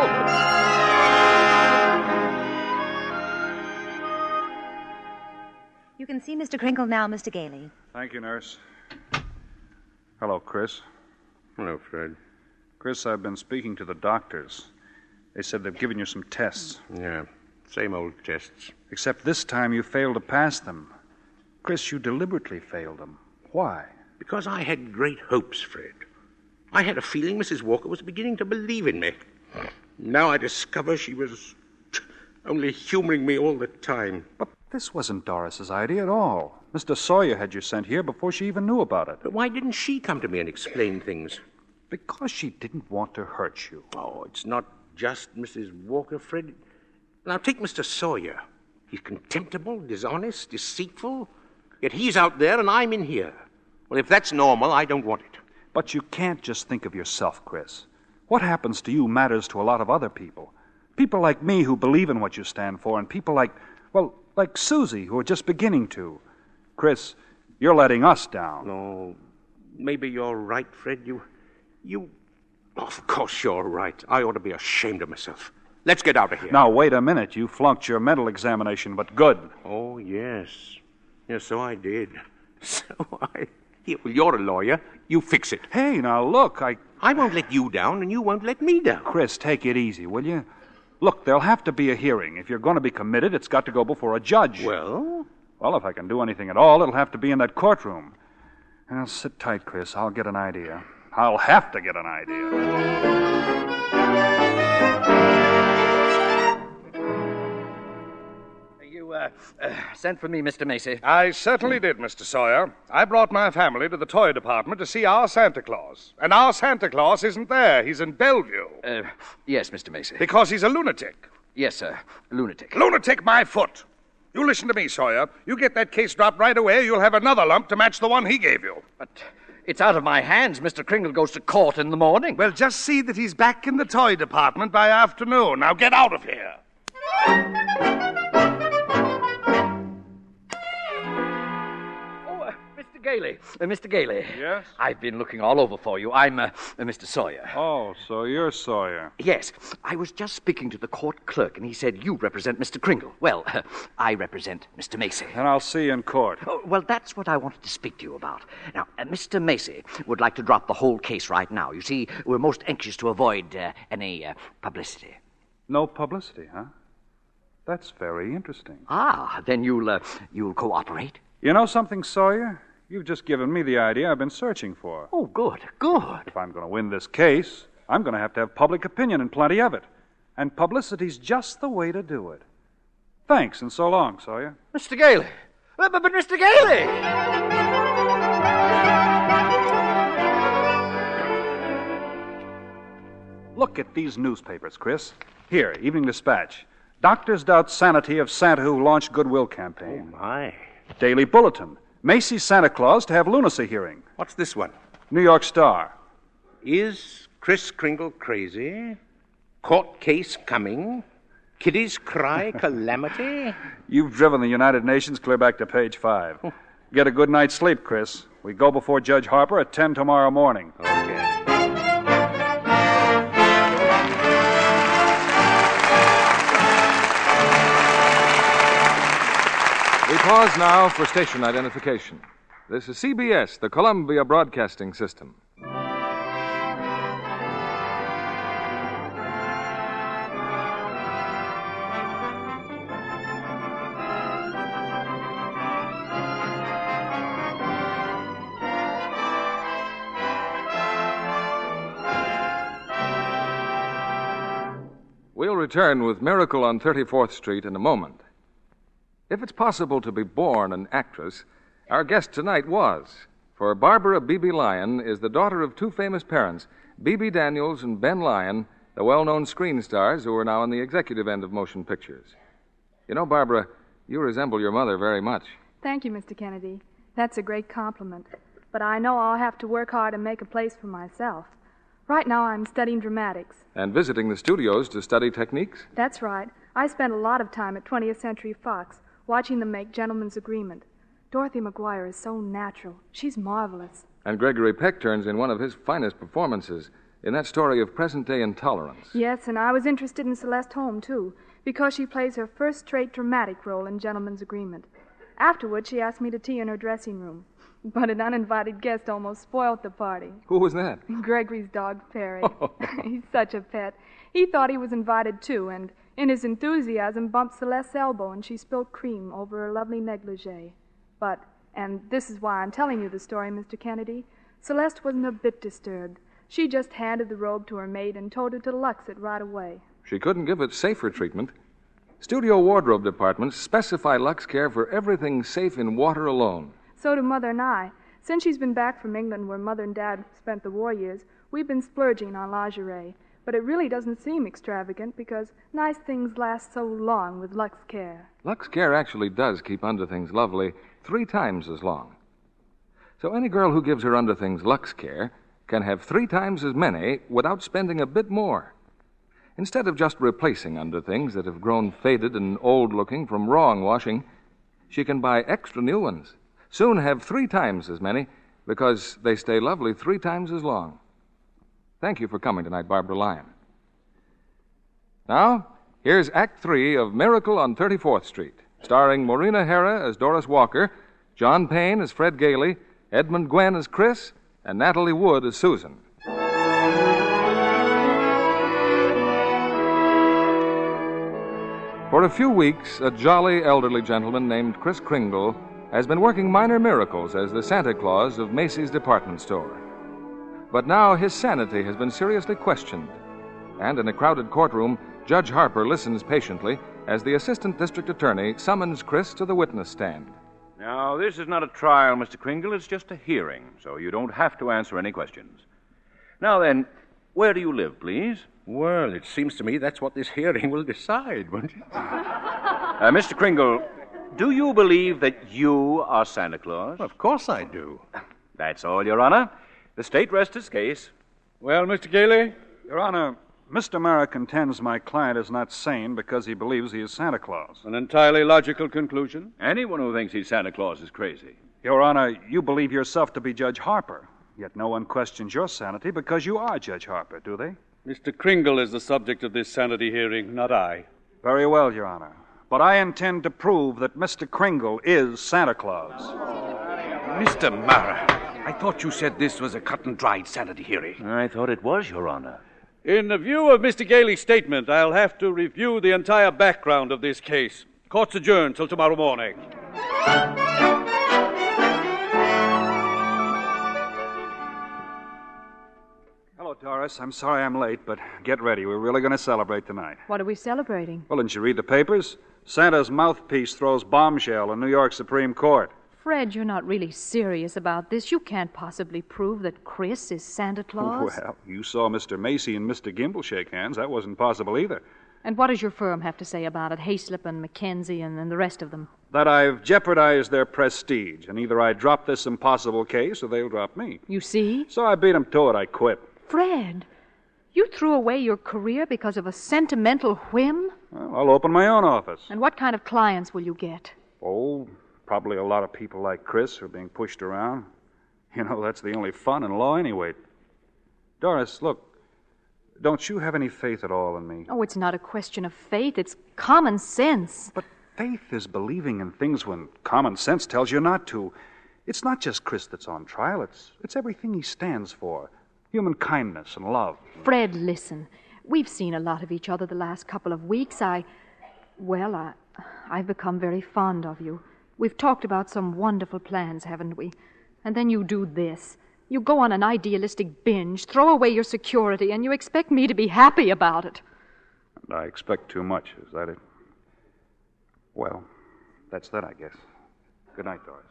[SPEAKER 10] You can see Mr. Kringle now, Mr. Gailey.
[SPEAKER 5] Thank you, nurse. Hello, Chris.
[SPEAKER 8] Hello, Fred.
[SPEAKER 5] Chris, I've been speaking to the doctors. They said they've given you some tests.
[SPEAKER 8] Yeah, same old tests.
[SPEAKER 5] Except this time you failed to pass them. Chris, you deliberately failed them. Why?
[SPEAKER 8] Because I had great hopes, Fred. I had a feeling Mrs. Walker was beginning to believe in me. Now I discover she was only humoring me all the time.
[SPEAKER 5] But this wasn't Doris's idea at all. Mr. Sawyer had you sent here before she even knew about it.
[SPEAKER 8] But why didn't she come to me and explain things?
[SPEAKER 5] Because she didn't want to hurt you.
[SPEAKER 8] Oh, it's not just Mrs. Walker, Fred. Now, take Mr. Sawyer. He's contemptible, dishonest, deceitful. Yet he's out there and I'm in here. Well, if that's normal, I don't want it.
[SPEAKER 5] But you can't just think of yourself, Chris. What happens to you matters to a lot of other people. People like me who believe in what you stand for, and people like Susie, who are just beginning to. Chris, you're letting us down.
[SPEAKER 8] No, maybe you're right, Fred. You... Of course you're right. I ought to be ashamed of myself. Let's get out of here.
[SPEAKER 5] Now, wait a minute. You flunked your mental examination, but good.
[SPEAKER 8] Oh, yes. Yes, so I did. Well, you're a lawyer. You fix it.
[SPEAKER 5] Hey, now look,
[SPEAKER 8] I won't let you down, and you won't let me down.
[SPEAKER 5] Chris, take it easy, will you? Look, there'll have to be a hearing. If you're going to be committed, it's got to go before a judge.
[SPEAKER 8] Well,
[SPEAKER 5] if I can do anything at all, it'll have to be in that courtroom. Now, sit tight, Chris. I'll get an idea. I'll have to get an idea.
[SPEAKER 13] Sent for me, Mr. Macy.
[SPEAKER 11] I certainly did, Mr. Sawyer. I brought my family to the toy department to see our Santa Claus. And our Santa Claus isn't there. He's in Bellevue.
[SPEAKER 13] Yes, Mr. Macy.
[SPEAKER 11] Because he's a lunatic.
[SPEAKER 13] Yes, sir. Lunatic.
[SPEAKER 11] Lunatic, my foot. You listen to me, Sawyer. You get that case dropped right away, you'll have another lump to match the one he gave you.
[SPEAKER 13] But it's out of my hands. Mr. Kringle goes to court in the morning.
[SPEAKER 11] Well, just see that he's back in the toy department by afternoon. Now get out of here.
[SPEAKER 13] Mr. Gailey.
[SPEAKER 5] Yes?
[SPEAKER 13] I've been looking all over for you. I'm Mr. Sawyer.
[SPEAKER 5] Oh, so you're Sawyer.
[SPEAKER 13] Yes. I was just speaking to the court clerk, and he said you represent Mr. Kringle. Well, I represent Mr. Macy.
[SPEAKER 5] And I'll see you in court.
[SPEAKER 13] Oh, well, that's what I wanted to speak to you about. Now, Mr. Macy would like to drop the whole case right now. You see, we're most anxious to avoid any publicity.
[SPEAKER 5] No publicity, huh? That's very interesting.
[SPEAKER 13] Ah, then you'll cooperate?
[SPEAKER 5] You know something, Sawyer? You've just given me the idea I've been searching for.
[SPEAKER 13] Oh, good, good.
[SPEAKER 5] If I'm going to win this case, I'm going to have public opinion and plenty of it. And publicity's just the way to do it. Thanks, and so long, Sawyer.
[SPEAKER 13] Mr. Gailey! But Mr. Gailey!
[SPEAKER 5] Look at these newspapers, Chris. Here, Evening Dispatch. Doctors doubt sanity of Santa who launched Goodwill campaign.
[SPEAKER 8] Oh, my.
[SPEAKER 5] Daily Bulletin. Macy's Santa Claus to have lunacy hearing.
[SPEAKER 8] What's this one?
[SPEAKER 5] New York Star.
[SPEAKER 8] Is Kris Kringle crazy? Court case coming? Kiddies cry calamity?
[SPEAKER 5] You've driven the United Nations clear back to page 5. Get a good night's sleep, Chris. We go before Judge Harper at 10 tomorrow morning.
[SPEAKER 8] Okay.
[SPEAKER 2] We pause now for station identification. This is CBS, the Columbia Broadcasting System. We'll return with Miracle on 34th Street in a moment. If it's possible to be born an actress, our guest tonight was. For Barbara Beebe Lyon is the daughter of two famous parents, Beebe Daniels and Ben Lyon, the well-known screen stars who are now on the executive end of motion pictures. You know, Barbara, you resemble your mother very much.
[SPEAKER 18] Thank you, Mr. Kennedy. That's a great compliment. But I know I'll have to work hard and make a place for myself. Right now I'm studying dramatics.
[SPEAKER 2] And visiting the studios to study techniques?
[SPEAKER 18] That's right. I spent a lot of time at 20th Century Fox, watching them make Gentleman's Agreement. Dorothy McGuire is so natural. She's marvelous.
[SPEAKER 2] And Gregory Peck turns in one of his finest performances in that story of present-day intolerance.
[SPEAKER 18] Yes, and I was interested in Celeste Holm, too, because she plays her first straight dramatic role in Gentleman's Agreement. Afterward, she asked me to tea in her dressing room. But an uninvited guest almost spoiled the party.
[SPEAKER 2] Who was that?
[SPEAKER 18] Gregory's dog, Perry. He's such a pet. He thought he was invited, too, and in his enthusiasm bumped Celeste's elbow, and she spilled cream over her lovely negligee. But, and this is why I'm telling you the story, Mr. Kennedy, Celeste wasn't a bit disturbed. She just handed the robe to her maid and told her to lux it right away.
[SPEAKER 2] She couldn't give it safer treatment. Studio wardrobe departments specify Lux Care for everything safe in water alone.
[SPEAKER 18] So do Mother and I. Since she's been back from England, where Mother and Dad spent the war years, we've been splurging on lingerie. But it really doesn't seem extravagant because nice things last so long with Lux Care.
[SPEAKER 2] Lux Care actually does keep underthings lovely 3 times as long. So any girl who gives her underthings Lux Care can have 3 times as many without spending a bit more. Instead of just replacing underthings that have grown faded and old-looking from wrong washing, she can buy extra new ones, soon have 3 times as many, because they stay lovely 3 times as long. Thank you for coming tonight, Barbara Lyon. Now, here's Act 3 of Miracle on 34th Street, starring Maureen O'Hara as Doris Walker, John Payne as Fred Gailey, Edmund Gwen as Chris, and Natalie Wood as Susan. For a few weeks, a jolly elderly gentleman named Kris Kringle has been working minor miracles as the Santa Claus of Macy's department store. But now his sanity has been seriously questioned, and in a crowded courtroom, Judge Harper listens patiently as the assistant district attorney summons Kris to the witness stand.
[SPEAKER 19] Now, this is not a trial, Mr. Kringle. It's just a hearing, so you don't have to answer any questions. Now then, where do you live, please?
[SPEAKER 8] Well, it seems to me that's what this hearing will decide, won't it?
[SPEAKER 19] Mr. Kringle, do you believe that you are Santa Claus?
[SPEAKER 8] Of course I do.
[SPEAKER 19] That's all, Your Honor. The state rests its case.
[SPEAKER 5] Well, Mr. Gailey? Your Honor, Mr. Mara contends my client is not sane because he believes he is Santa Claus.
[SPEAKER 19] An entirely logical conclusion. Anyone who thinks he's Santa Claus is crazy.
[SPEAKER 5] Your Honor, you believe yourself to be Judge Harper, yet no one questions your sanity because you are Judge Harper, do they?
[SPEAKER 20] Mr. Kringle is the subject of this sanity hearing, not I.
[SPEAKER 5] Very well, Your Honor. But I intend to prove that Mr. Kringle is Santa Claus.
[SPEAKER 8] Mr. Mara, I thought you said this was a cut-and-dried sanity hearing.
[SPEAKER 19] I thought it was, Your Honor.
[SPEAKER 20] In the view of Mr. Gailey's statement, I'll have to review the entire background of this case. Court's adjourned till tomorrow morning.
[SPEAKER 5] Hello, Doris. I'm sorry I'm late, but get ready. We're really going to celebrate tonight.
[SPEAKER 4] What are we celebrating?
[SPEAKER 5] Well, didn't you read the papers? Santa's mouthpiece throws bombshell in New York Supreme Court.
[SPEAKER 4] Fred, you're not really serious about this. You can't possibly prove that Chris is Santa Claus.
[SPEAKER 5] Well, you saw Mr. Macy and Mr. Gimble shake hands. That wasn't possible either.
[SPEAKER 4] And what does your firm have to say about it? Hayslip and McKenzie and the rest of them?
[SPEAKER 5] That I've jeopardized their prestige, and either I drop this impossible case or they'll drop me.
[SPEAKER 4] You see?
[SPEAKER 5] So I beat them to it. I quit.
[SPEAKER 4] Fred, you threw away your career because of a sentimental whim?
[SPEAKER 5] Well, I'll open my own office.
[SPEAKER 4] And what kind of clients will you get?
[SPEAKER 5] Oh, probably a lot of people like Chris who are being pushed around. You know, that's the only fun in law anyway. Doris, look, don't you have any faith at all in me?
[SPEAKER 4] Oh, it's not a question of faith. It's common sense.
[SPEAKER 5] But faith is believing in things when common sense tells you not to. It's not just Chris that's on trial. It's everything he stands for. Human kindness and love.
[SPEAKER 4] Fred, listen. We've seen a lot of each other the last couple of weeks. I've become very fond of you. We've talked about some wonderful plans, haven't we? And then you do this. You go on an idealistic binge, throw away your security, and you expect me to be happy about it.
[SPEAKER 5] I expect too much. Is that it? Well, that's that, I guess. Good night, Doris.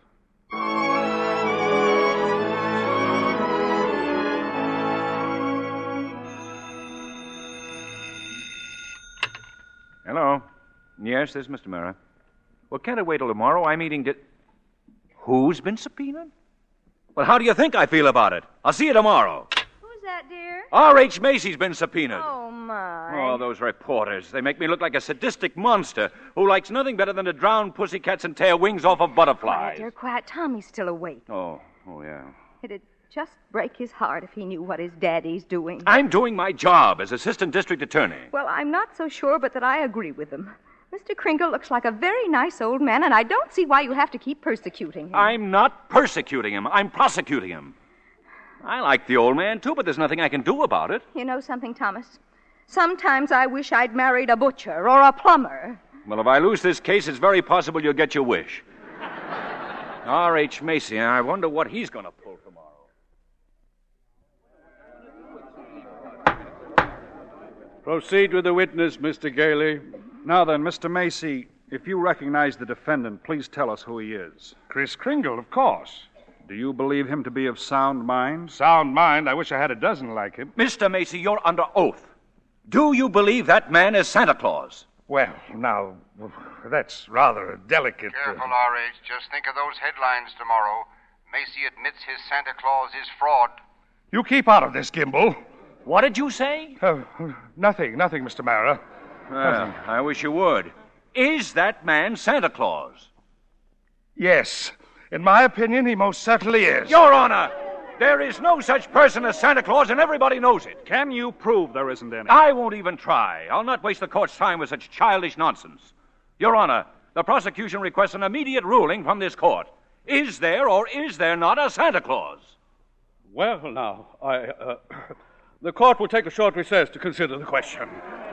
[SPEAKER 19] Hello. Yes, this is Mr. Mara. Well, can't it wait till tomorrow? I'm eating Who's been subpoenaed? Well, how do you think I feel about it? I'll see you tomorrow.
[SPEAKER 10] Who's that, dear?
[SPEAKER 19] R.H. Macy's been subpoenaed.
[SPEAKER 10] Oh, my.
[SPEAKER 19] Oh, those reporters. They make me look like a sadistic monster who likes nothing better than to drown pussycats and tear wings off of butterflies.
[SPEAKER 10] Quiet, dear, quiet. Tommy's still awake.
[SPEAKER 19] Oh, yeah.
[SPEAKER 10] It'd just break his heart if he knew what his daddy's doing.
[SPEAKER 19] I'm doing my job as assistant district attorney.
[SPEAKER 10] Well, I'm not so sure, but that I agree with him. Mr. Kringle looks like a very nice old man, and I don't see why you have to keep persecuting him.
[SPEAKER 19] I'm not persecuting him. I'm prosecuting him. I like the old man, too, but there's nothing I can do about it.
[SPEAKER 10] You know something, Thomas? Sometimes I wish I'd married a butcher or a plumber.
[SPEAKER 19] Well, if I lose this case, it's very possible you'll get your wish. R.H. Macy, I wonder what he's going to pull tomorrow.
[SPEAKER 20] Proceed with the witness, Mr. Gailey.
[SPEAKER 5] Now then, Mr. Macy, if you recognize the defendant, please tell us who he is.
[SPEAKER 11] Kris Kringle, of course.
[SPEAKER 5] Do you believe him to be of sound mind?
[SPEAKER 11] Sound mind? I wish I had a dozen like him.
[SPEAKER 19] Mr. Macy, you're under oath. Do you believe that man is Santa Claus?
[SPEAKER 11] Well, now, that's rather a delicate...
[SPEAKER 21] Careful, R.H. Just think of those headlines tomorrow. Macy admits his Santa Claus is fraud.
[SPEAKER 11] You keep out of this, Gimble.
[SPEAKER 19] What did you say?
[SPEAKER 11] Nothing, Mr. Mara.
[SPEAKER 19] Well, I wish you would. Is that man Santa Claus?
[SPEAKER 11] Yes. In my opinion, he most certainly is.
[SPEAKER 19] Your Honor, there is no such person as Santa Claus, and everybody knows it.
[SPEAKER 20] Can you prove there isn't any?
[SPEAKER 19] I won't even try. I'll not waste the court's time with such childish nonsense. Your Honor, the prosecution requests an immediate ruling from this court. Is there or is there not a Santa Claus?
[SPEAKER 20] Well, now, the court will take a short recess to consider the question.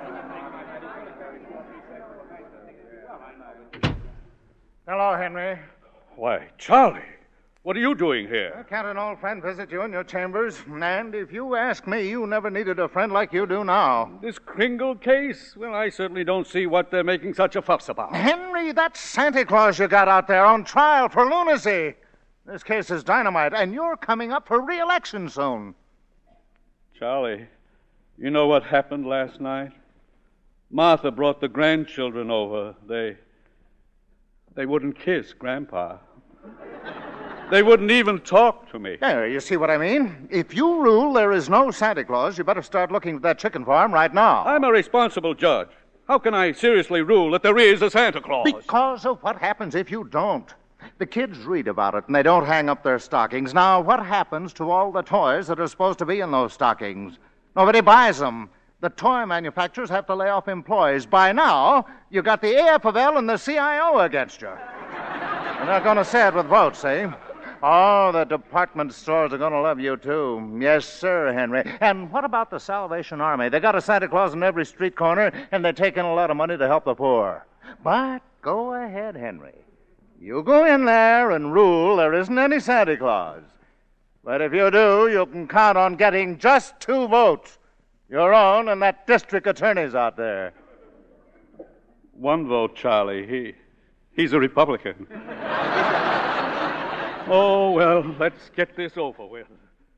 [SPEAKER 22] Hello, Henry.
[SPEAKER 20] Why, Charlie, what are you doing here?
[SPEAKER 22] Can't an old friend visit you in your chambers? And if you ask me, you never needed a friend like you do now.
[SPEAKER 20] This Kringle case? Well, I certainly don't see what they're making such a fuss about.
[SPEAKER 22] Henry, that's Santa Claus you got out there on trial for lunacy. This case is dynamite, and you're coming up for re-election soon.
[SPEAKER 20] Charlie, you know what happened last night? Martha brought the grandchildren over. They wouldn't kiss Grandpa. They wouldn't even talk to me.
[SPEAKER 22] There, you see what I mean? If you rule there is no Santa Claus, you better start looking at that chicken farm right now.
[SPEAKER 20] I'm a responsible judge. How can I seriously rule that there is a Santa Claus?
[SPEAKER 22] Because of what happens if you don't. The kids read about it, and they don't hang up their stockings. Now, what happens to all the toys that are supposed to be in those stockings? Nobody buys them. The toy manufacturers have to lay off employees. By now, you got the AFL and the CIO against you. They're not going to say it with votes, eh? Oh, the department stores are going to love you, too. Yes, sir, Henry. And what about the Salvation Army? They got a Santa Claus in every street corner, and they take in a lot of money to help the poor. But go ahead, Henry. You go in there and rule there isn't any Santa Claus. But if you do, you can count on getting just 2 votes. Your own and that district attorney's out there.
[SPEAKER 20] 1 vote, Charlie. He's a Republican. Oh, well, let's get this over with.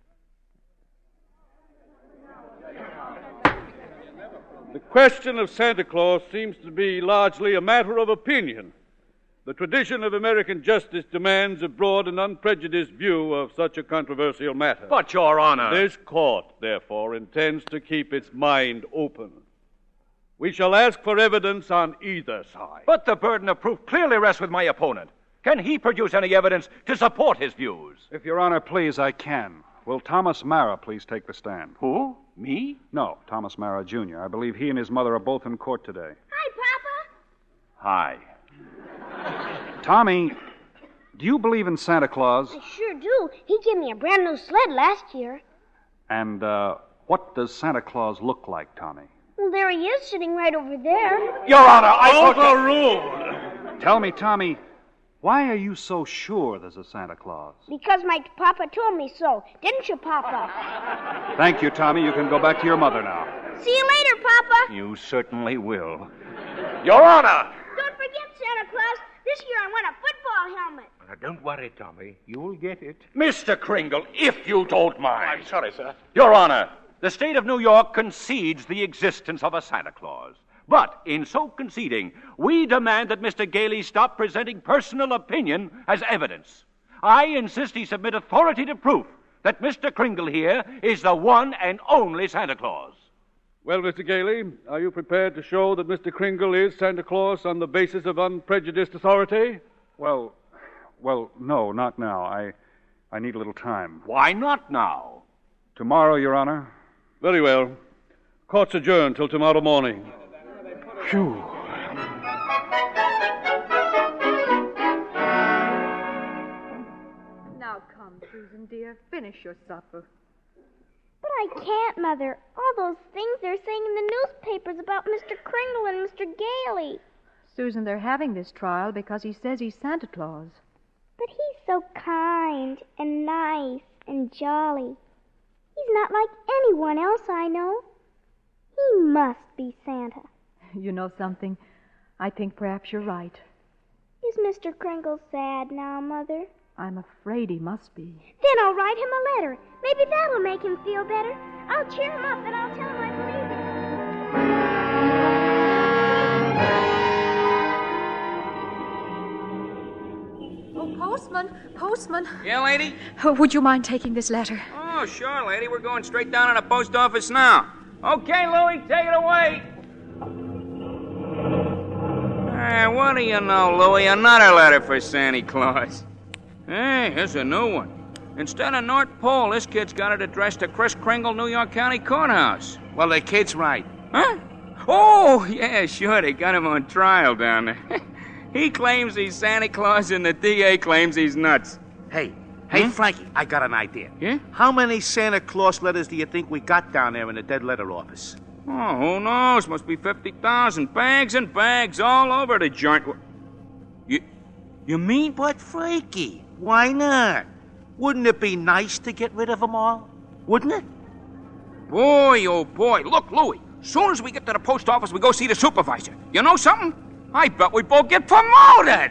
[SPEAKER 20] The question of Santa Claus seems to be largely a matter of opinion. The tradition of American justice demands a broad and unprejudiced view of such a controversial matter.
[SPEAKER 19] But, Your Honor...
[SPEAKER 20] This court, therefore, intends to keep its mind open. We shall ask for evidence on either side.
[SPEAKER 19] But the burden of proof clearly rests with my opponent. Can he produce any evidence to support his views?
[SPEAKER 5] If Your Honor please, I can. Will Thomas Mara please take the stand?
[SPEAKER 19] Who? Me?
[SPEAKER 5] No, Thomas Mara, Jr. I believe he and his mother are both in court today.
[SPEAKER 6] Hi, Papa.
[SPEAKER 19] Hi.
[SPEAKER 5] Tommy, do you believe in Santa Claus?
[SPEAKER 6] I sure do. He gave me a brand new sled last year.
[SPEAKER 5] And what does Santa Claus look like, Tommy?
[SPEAKER 6] Well, there he is, sitting right over there.
[SPEAKER 19] Your Honor, I...
[SPEAKER 20] Overruled!
[SPEAKER 5] Tell me, Tommy, why are you so sure there's a Santa Claus?
[SPEAKER 6] Because my Papa told me so. Didn't you, Papa?
[SPEAKER 5] Thank you, Tommy. You can go back to your mother now.
[SPEAKER 6] See you later, Papa.
[SPEAKER 19] You certainly will. Your Honor!
[SPEAKER 6] Don't forget, Santa Claus. This year I want a football helmet.
[SPEAKER 8] Now, don't worry, Tommy. You'll get it.
[SPEAKER 19] Mr. Kringle, if you don't mind.
[SPEAKER 8] I'm sorry, sir.
[SPEAKER 19] Your Honor, the state of New York concedes the existence of a Santa Claus. But in so conceding, we demand that Mr. Gailey stop presenting personal opinion as evidence. I insist he submit authoritative proof that Mr. Kringle here is the one and only Santa Claus.
[SPEAKER 20] Well, Mr. Gailey, are you prepared to show that Mr. Kringle is Santa Claus on the basis of unprejudiced authority?
[SPEAKER 5] Well, no, not now. I need a little time.
[SPEAKER 19] Why not now?
[SPEAKER 5] Tomorrow, Your Honor.
[SPEAKER 20] Very well. Court's adjourned till tomorrow morning.
[SPEAKER 5] Phew.
[SPEAKER 4] Now come, Susan, dear. Finish your supper.
[SPEAKER 6] But I can't, Mother. All those things they're saying in the newspapers about Mr. Kringle and Mr. Gailey.
[SPEAKER 4] Susan, they're having this trial because he says he's Santa Claus.
[SPEAKER 6] But he's so kind and nice and jolly. He's not like anyone else I know. He must be Santa.
[SPEAKER 4] You know something? I think perhaps you're right.
[SPEAKER 6] Is Mr. Kringle sad now, Mother?
[SPEAKER 4] I'm afraid he must be.
[SPEAKER 6] Then I'll write him a letter. Maybe that'll make him feel better. I'll cheer him up and I'll tell him I believe him.
[SPEAKER 4] Postman.
[SPEAKER 1] Yeah, lady?
[SPEAKER 4] Would you mind taking this letter?
[SPEAKER 1] Oh, sure, lady. We're going straight down to the post office now. Okay, Louie, take it away. What do you know, Louie? Another letter for Santa Claus. Hey, here's a new one. Instead of North Pole, this kid's got it addressed to Kris Kringle, New York County Courthouse.
[SPEAKER 8] Well, the kid's right.
[SPEAKER 1] Huh? Oh, yeah, sure. They got him on trial down there. He claims he's Santa Claus, and the DA claims he's nuts.
[SPEAKER 8] Hey, Frankie, I got an idea.
[SPEAKER 1] Yeah?
[SPEAKER 8] How many Santa Claus letters do you think we got down there in the dead letter office?
[SPEAKER 1] Oh, who knows? Must be 50,000. Bags and bags all over the joint. You mean?
[SPEAKER 8] But, Frankie, why not? Wouldn't it be nice to get rid of them all? Wouldn't it?
[SPEAKER 1] Boy, oh boy. Look, Louie, soon as we get to the post office, we go see the supervisor. You know something? I bet we both get promoted!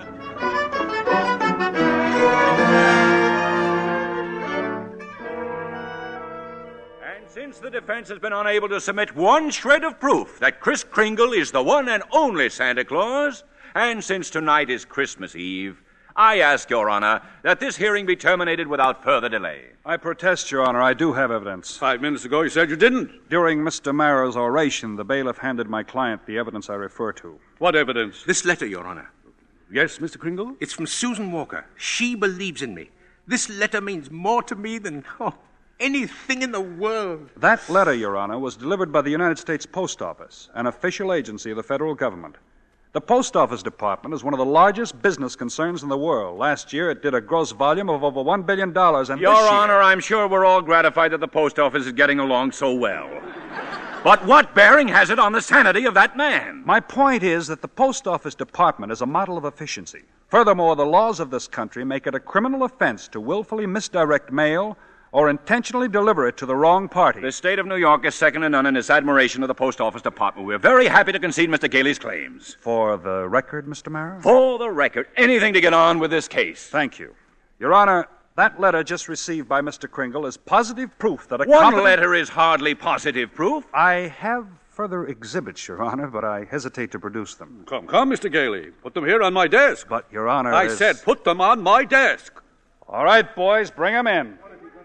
[SPEAKER 1] And since the defense has been unable to submit one shred of proof that Kris Kringle is the one and only Santa Claus, and since tonight is Christmas Eve, I ask, Your Honor, that this hearing be terminated without further delay.
[SPEAKER 5] I protest, Your Honor. I do have evidence.
[SPEAKER 20] 5 minutes ago, you said you didn't.
[SPEAKER 5] During Mr. Marrow's oration, the bailiff handed my client the evidence I refer to.
[SPEAKER 20] What evidence?
[SPEAKER 8] This letter, Your Honor.
[SPEAKER 20] Yes, Mr. Kringle?
[SPEAKER 8] It's from Susan Walker. She believes in me. This letter means more to me than anything in the world.
[SPEAKER 5] That letter, Your Honor, was delivered by the United States Post Office, an official agency of the federal government. The Post Office Department is one of the largest business concerns in the world. Last year, it did a gross volume of over $1 billion, and
[SPEAKER 1] Your Honor, I'm sure we're all gratified that the Post Office is getting along so well. But what bearing has it on the sanity of that man?
[SPEAKER 5] My point is that the Post Office Department is a model of efficiency. Furthermore, the laws of this country make it a criminal offense to willfully misdirect mail or intentionally deliver it to the wrong party.
[SPEAKER 1] The state of New York is second to none in its admiration of the Post Office Department. We're very happy to concede Mr. Gailey's claims.
[SPEAKER 5] For the record, Mr. Marrow?
[SPEAKER 1] For the record. Anything to get on with this case.
[SPEAKER 5] Thank you. Your Honor, that letter just received by Mr. Kringle is positive proof that a
[SPEAKER 1] One letter is hardly positive proof.
[SPEAKER 5] I have further exhibits, Your Honor, but I hesitate to produce them.
[SPEAKER 20] Come, Mr. Gailey. Put them here on my desk.
[SPEAKER 5] But, Your Honor,
[SPEAKER 20] I said put them on my desk.
[SPEAKER 5] All right, boys, bring them in.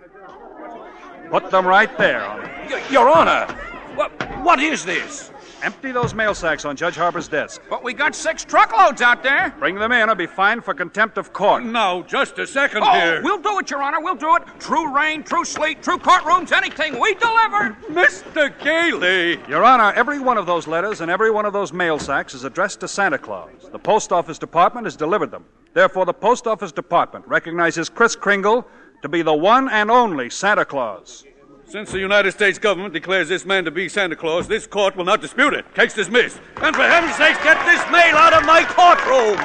[SPEAKER 5] Put them right there.
[SPEAKER 1] Your Honor, what is this?
[SPEAKER 5] Empty those mail sacks on Judge Harper's desk.
[SPEAKER 1] But we got 6 truckloads out there.
[SPEAKER 5] Bring them in or be fined for contempt of court.
[SPEAKER 20] Now, just a second
[SPEAKER 1] here. We'll do it, Your Honor, we'll do it. True rain, true sleet, true courtrooms, anything. We deliver.
[SPEAKER 20] Mr. Gailey.
[SPEAKER 5] Your Honor, every one of those letters and every one of those mail sacks is addressed to Santa Claus. The Post Office Department has delivered them. Therefore, the Post Office Department recognizes Kris Kringle to be the one and only Santa Claus.
[SPEAKER 20] Since the United States government declares this man to be Santa Claus, this court will not dispute it. Case dismissed. And for heaven's sake, get this mail out of my courtroom!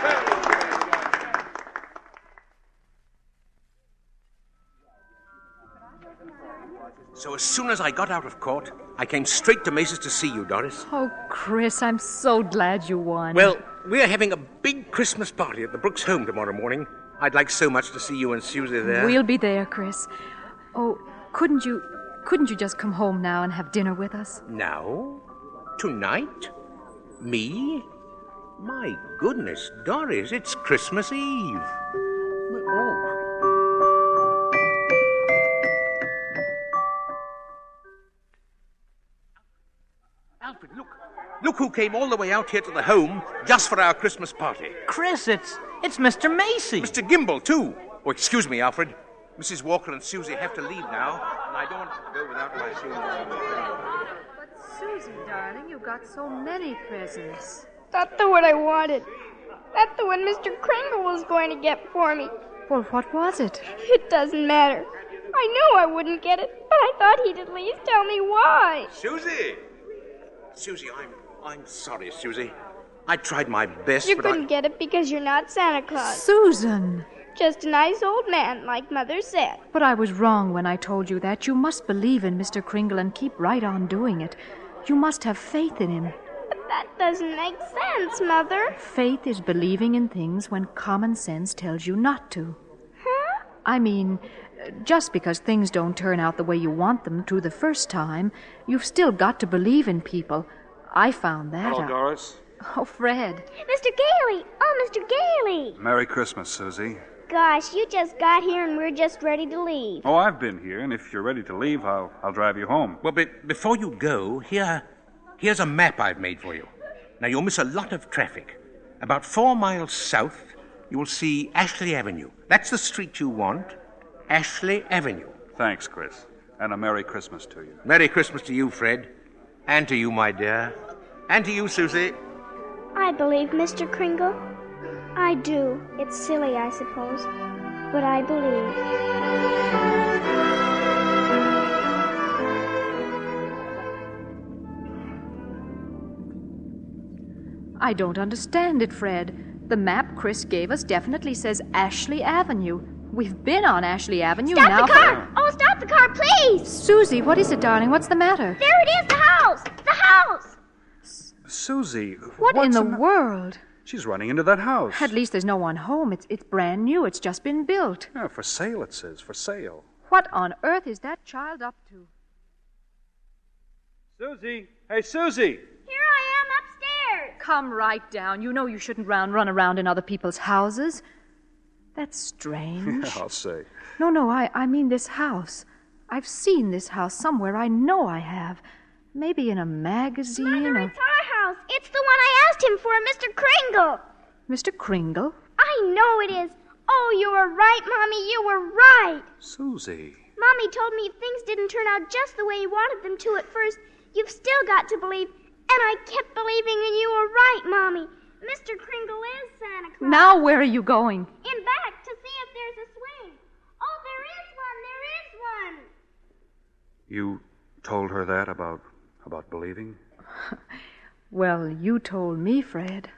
[SPEAKER 8] So as soon as I got out of court, I came straight to Mace's to see you, Doris.
[SPEAKER 4] Oh, Chris, I'm so glad you won.
[SPEAKER 8] Well, we're having a big Christmas party at the Brooks home tomorrow morning. I'd like so much to see you and Susie there.
[SPEAKER 4] We'll be there, Chris. Oh, couldn't you just come home now and have dinner with us?
[SPEAKER 8] Now? Tonight? Me? My goodness, Doris, it's Christmas Eve. Oh. Alfred, look. Look who came all the way out here to the home just for our Christmas party.
[SPEAKER 7] Chris, it's Mr. Macy.
[SPEAKER 8] Mr. Gimble, too. Oh, excuse me, Alfred. Mrs. Walker and Susie have to leave now, and I don't want to go without my shoes.
[SPEAKER 4] But, Susie, darling, you got so many presents.
[SPEAKER 6] That's the one I wanted. That's the one Mr. Kringle was going to get for me.
[SPEAKER 4] Well, what was it?
[SPEAKER 6] It doesn't matter. I knew I wouldn't get it, but I thought he'd at least tell me why.
[SPEAKER 8] Susie! Susie, I'm sorry, Susie. I tried my best,
[SPEAKER 6] You
[SPEAKER 8] but
[SPEAKER 6] couldn't get it because you're not Santa Claus.
[SPEAKER 4] Susan!
[SPEAKER 6] Just a nice old man, like Mother said.
[SPEAKER 4] But I was wrong when I told you that. You must believe in Mr. Kringle and keep right on doing it. You must have faith in him.
[SPEAKER 6] But that doesn't make sense, Mother.
[SPEAKER 4] Faith is believing in things when common sense tells you not to.
[SPEAKER 6] Huh?
[SPEAKER 4] I mean, Just because things don't turn out the way you want them to the first time, you've still got to believe in people. I found that
[SPEAKER 5] Hello,
[SPEAKER 4] out.
[SPEAKER 5] Doris.
[SPEAKER 4] Oh, Fred.
[SPEAKER 6] Mr. Gailey! Oh, Mr. Gailey!
[SPEAKER 5] Merry Christmas, Susie.
[SPEAKER 6] Gosh, you just got here and we're just ready to leave.
[SPEAKER 5] Oh, I've been here, and if you're ready to leave, I'll drive you home.
[SPEAKER 8] Well, before you go, here's a map I've made for you. Now, you'll miss a lot of traffic. About 4 miles south, you will see Ashley Avenue. That's the street you want. Ashley Avenue.
[SPEAKER 5] Thanks, Chris. And a Merry Christmas to you.
[SPEAKER 8] Merry Christmas to you, Fred. And to you, my dear. And to you, Susie.
[SPEAKER 6] I believe, Mr. Kringle. I do. It's silly, I suppose. But I believe.
[SPEAKER 4] I don't understand it, Fred. The map Chris gave us definitely says Ashley Avenue. We've been on Ashley Avenue
[SPEAKER 6] Stop
[SPEAKER 4] now.
[SPEAKER 6] the car! Oh, stop the car, please!
[SPEAKER 4] Susie, what is it, darling? What's the matter?
[SPEAKER 6] There it is, the house! The house!
[SPEAKER 5] Susie,
[SPEAKER 4] What in
[SPEAKER 5] what's
[SPEAKER 4] the world?
[SPEAKER 5] She's running into that house.
[SPEAKER 4] At least there's no one home. It's brand new. It's just been built.
[SPEAKER 5] Yeah, for sale, it says. For sale.
[SPEAKER 4] What on earth is that child up to?
[SPEAKER 5] Susie! Hey, Susie!
[SPEAKER 6] Here I am upstairs!
[SPEAKER 4] Come right down. You know you shouldn't run around in other people's houses. That's strange.
[SPEAKER 5] Yeah, I'll say.
[SPEAKER 4] No, I mean this house. I've seen this house somewhere. I know I have. Maybe in a magazine.
[SPEAKER 6] Mother, it's our house. It's the one I asked him for, Mr. Kringle.
[SPEAKER 4] Mr. Kringle?
[SPEAKER 6] I know it is. Oh, you were right, Mommy. You were right.
[SPEAKER 5] Susie.
[SPEAKER 6] Mommy told me if things didn't turn out just the way you wanted them to at first, you've still got to believe. And I kept believing, and you were right, Mommy. Mr. Kringle is Santa Claus.
[SPEAKER 4] Now where are you going?
[SPEAKER 6] In back to see if there's a swing. Oh, there is one.
[SPEAKER 5] You told her that about believing?
[SPEAKER 4] Well, you told me, Fred.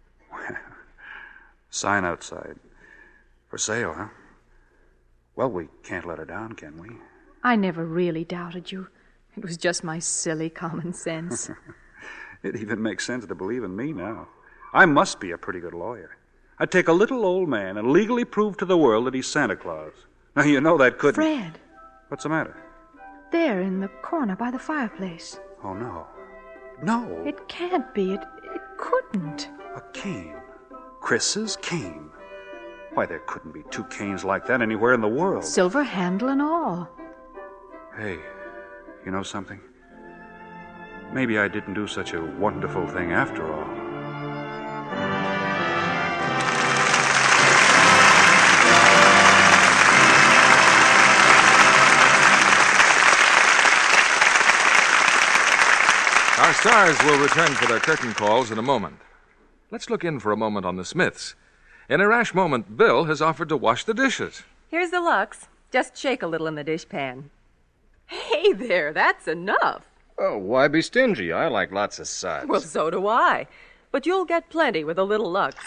[SPEAKER 5] Sign outside. For sale, huh? Well, we can't let her down, can we?
[SPEAKER 4] I never really doubted you. It was just my silly common sense.
[SPEAKER 5] It even makes sense to believe in me now. I must be a pretty good lawyer. I'd take a little old man and legally prove to the world that he's Santa Claus. Now, you know that couldn't...
[SPEAKER 4] Fred.
[SPEAKER 5] What's the matter?
[SPEAKER 4] There in the corner by the fireplace.
[SPEAKER 5] Oh, no. No.
[SPEAKER 4] It can't be. It couldn't.
[SPEAKER 5] A cane. Chris's cane. Why, there couldn't be 2 canes like that anywhere in the world.
[SPEAKER 4] Silver handle and all.
[SPEAKER 5] Hey, you know something? Maybe I didn't do such a wonderful thing after all.
[SPEAKER 2] Our stars will return for their curtain calls in a moment. Let's look in for a moment on the Smiths. In a rash moment, Bill has offered to wash the dishes.
[SPEAKER 9] Here's the Lux. Just shake a little in the dishpan. Hey there, that's enough.
[SPEAKER 12] Oh, why be stingy? I like lots of suds.
[SPEAKER 9] Well, so do I. But you'll get plenty with a little Lux.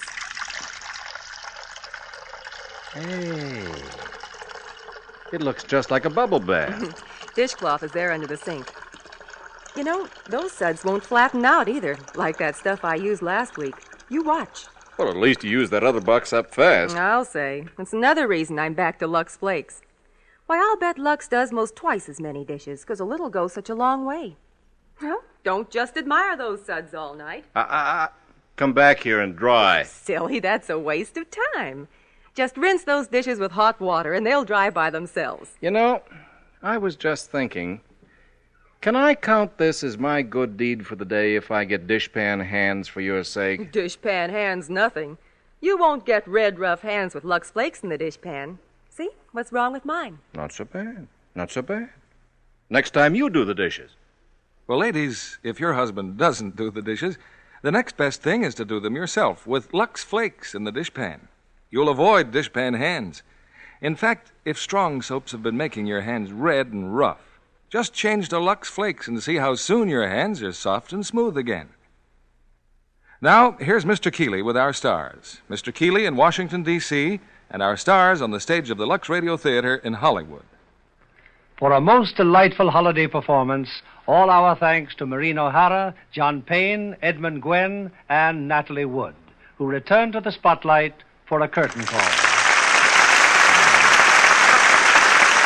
[SPEAKER 12] Hey. It looks just like a bubble bath.
[SPEAKER 9] Dishcloth is there under the sink. You know, those suds won't flatten out either, like that stuff I used last week. You watch.
[SPEAKER 12] Well, at least you used that other box up fast.
[SPEAKER 9] I'll say. That's another reason I'm back to Lux Flakes. Why, I'll bet Lux does most twice as many dishes, 'cause a little goes such a long way. Well, don't just admire those suds all night.
[SPEAKER 12] Come back here and dry.
[SPEAKER 9] Silly, that's a waste of time. Just rinse those dishes with hot water, and they'll dry by themselves.
[SPEAKER 12] You know, I was just thinking, can I count this as my good deed for the day if I get dishpan hands for your sake?
[SPEAKER 9] Dishpan hands, nothing. You won't get red, rough hands with Lux Flakes in the dishpan. See? What's wrong with mine?
[SPEAKER 12] Not so bad. Not so bad. Next time you do the dishes.
[SPEAKER 2] Well, ladies, if your husband doesn't do the dishes, the next best thing is to do them yourself with Lux Flakes in the dishpan. You'll avoid dishpan hands. In fact, if strong soaps have been making your hands red and rough, just change to Lux Flakes and see how soon your hands are soft and smooth again. Now, here's Mr. Keeley with our stars. Mr. Keeley in Washington, D.C., and our stars on the stage of the Lux Radio Theater in Hollywood.
[SPEAKER 23] For a most delightful holiday performance, all our thanks to Maureen O'Hara, John Payne, Edmund Gwen, and Natalie Wood, who return to the spotlight for a curtain call.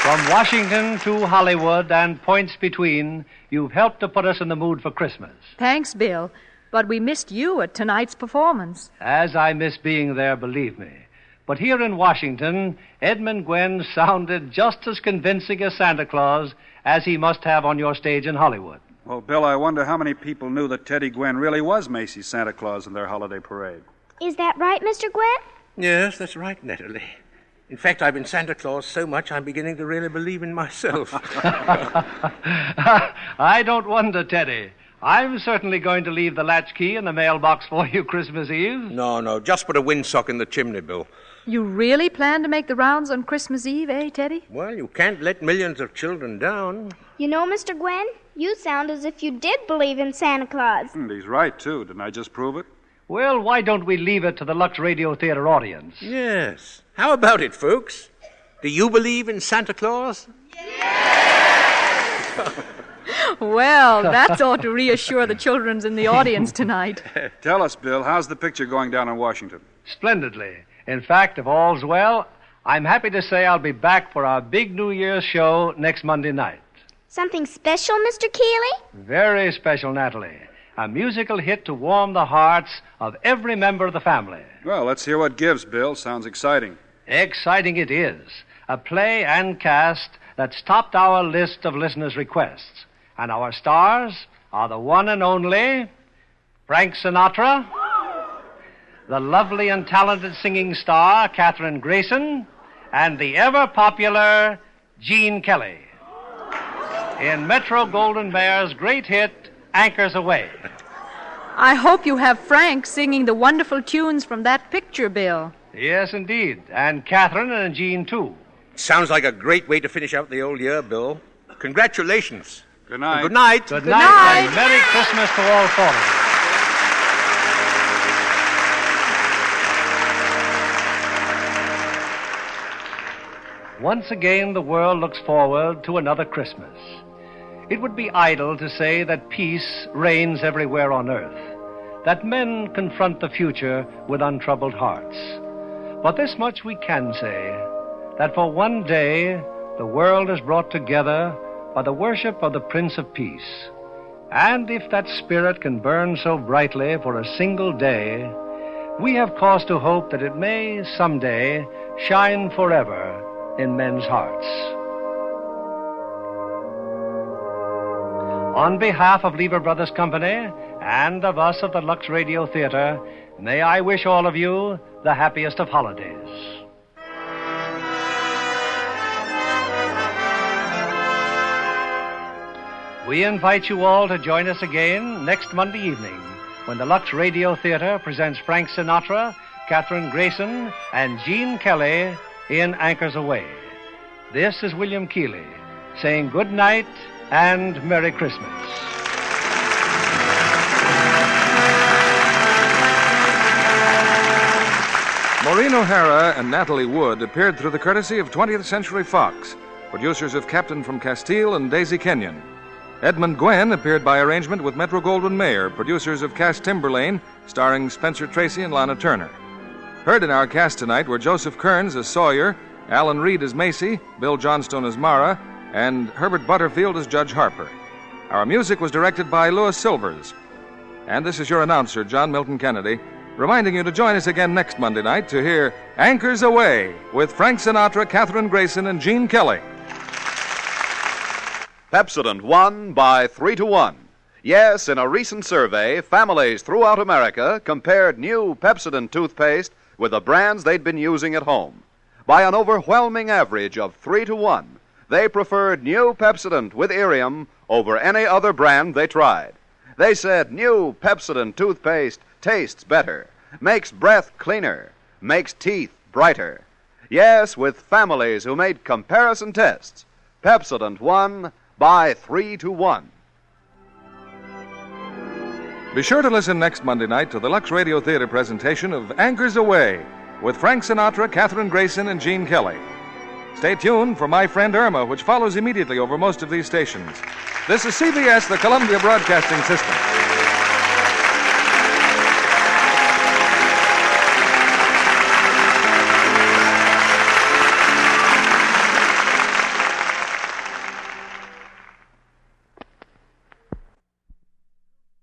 [SPEAKER 23] From Washington to Hollywood and points between, you've helped to put us in the mood for Christmas.
[SPEAKER 4] Thanks, Bill. But we missed you at tonight's performance.
[SPEAKER 23] As I miss being there, believe me. But here in Washington, Edmund Gwenn sounded just as convincing as Santa Claus as he must have on your stage in Hollywood.
[SPEAKER 5] Well, Bill, I wonder how many people knew that Teddy Gwen really was Macy's Santa Claus in their holiday parade.
[SPEAKER 6] Is that right, Mr. Gwen?
[SPEAKER 8] Yes, that's right, Natalie. In fact, I've been Santa Claus so much I'm beginning to really believe in myself.
[SPEAKER 23] I don't wonder, Teddy. I'm certainly going to leave the latchkey in the mailbox for you Christmas Eve.
[SPEAKER 8] No, just put a windsock in the chimney, Bill.
[SPEAKER 4] You really plan to make the rounds on Christmas Eve, eh, Teddy?
[SPEAKER 8] Well, you can't let millions of children down.
[SPEAKER 6] You know, Mr. Gwen, you sound as if you did believe in Santa Claus.
[SPEAKER 5] And he's right, too. Didn't I just prove it?
[SPEAKER 23] Well, why don't we leave it to the Lux Radio Theater audience?
[SPEAKER 8] Yes. How about it, folks? Do you believe in Santa Claus?
[SPEAKER 4] Well, that's ought to reassure the children in the audience tonight.
[SPEAKER 5] Tell us, Bill, how's the picture going down in Washington?
[SPEAKER 23] Splendidly. In fact, if all's well, I'm happy to say I'll be back for our big New Year's show next Monday night.
[SPEAKER 6] Something special, Mr. Keeley?
[SPEAKER 23] Very special, Natalie. A musical hit to warm the hearts of every member of the family.
[SPEAKER 5] Well, let's hear what gives, Bill. Sounds exciting.
[SPEAKER 23] Exciting it is. A play and cast that's topped our list of listeners' requests. And our stars are the one and only Frank Sinatra, the lovely and talented singing star Kathryn Grayson, and the ever-popular Gene Kelly. In Metro-Goldwyn-Mayer's great hit, Anchors Aweigh.
[SPEAKER 4] I hope you have Frank singing the wonderful tunes from that picture, Bill.
[SPEAKER 23] Yes, indeed. And Kathryn and Gene, too.
[SPEAKER 8] Sounds like a great way to finish out the old year, Bill. Congratulations.
[SPEAKER 5] Good night.
[SPEAKER 8] Good night.
[SPEAKER 23] Good night, and Merry Christmas to all four of you. Once again, the world looks forward to another Christmas. It would be idle to say that peace reigns everywhere on earth, that men confront the future with untroubled hearts. But this much we can say, that for one day the world is brought together by the worship of the Prince of Peace. And if that spirit can burn so brightly for a single day, we have cause to hope that it may someday shine forever in men's hearts. On behalf of Lever Brothers Company and of us of the Lux Radio Theater, may I wish all of you the happiest of holidays. We invite you all to join us again next Monday evening when the Lux Radio Theater presents Frank Sinatra, Kathryn Grayson, and Gene Kelly in Anchors Aweigh. This is William Keeley saying good night and Merry Christmas.
[SPEAKER 2] Maureen O'Hara and Natalie Wood appeared through the courtesy of 20th Century Fox, producers of Captain from Castile and Daisy Kenyon. Edmund Gwenn appeared by arrangement with Metro-Goldwyn-Mayer, producers of Cass Timberlane, starring Spencer Tracy and Lana Turner. Heard in our cast tonight were Joseph Kearns as Sawyer, Alan Reed as Macy, Bill Johnstone as Mara, and Herbert Butterfield as Judge Harper. Our music was directed by Louis Silvers. And this is your announcer, John Milton Kennedy, reminding you to join us again next Monday night to hear Anchors Aweigh with Frank Sinatra, Kathryn Grayson, and Gene Kelly.
[SPEAKER 3] Pepsodent won by 3-1. Yes, in a recent survey, families throughout America compared new Pepsodent toothpaste with the brands they'd been using at home. By an overwhelming average of 3-1, they preferred new Pepsodent with Irium over any other brand they tried. They said new Pepsodent toothpaste tastes better, makes breath cleaner, makes teeth brighter. Yes, with families who made comparison tests, Pepsodent won by 3-1.
[SPEAKER 2] Be sure to listen next Monday night to the Lux Radio Theater presentation of Anchors Aweigh with Frank Sinatra, Kathryn Grayson, and Gene Kelly. Stay tuned for My Friend Irma, which follows immediately over most of these stations. This is CBS, the Columbia Broadcasting System.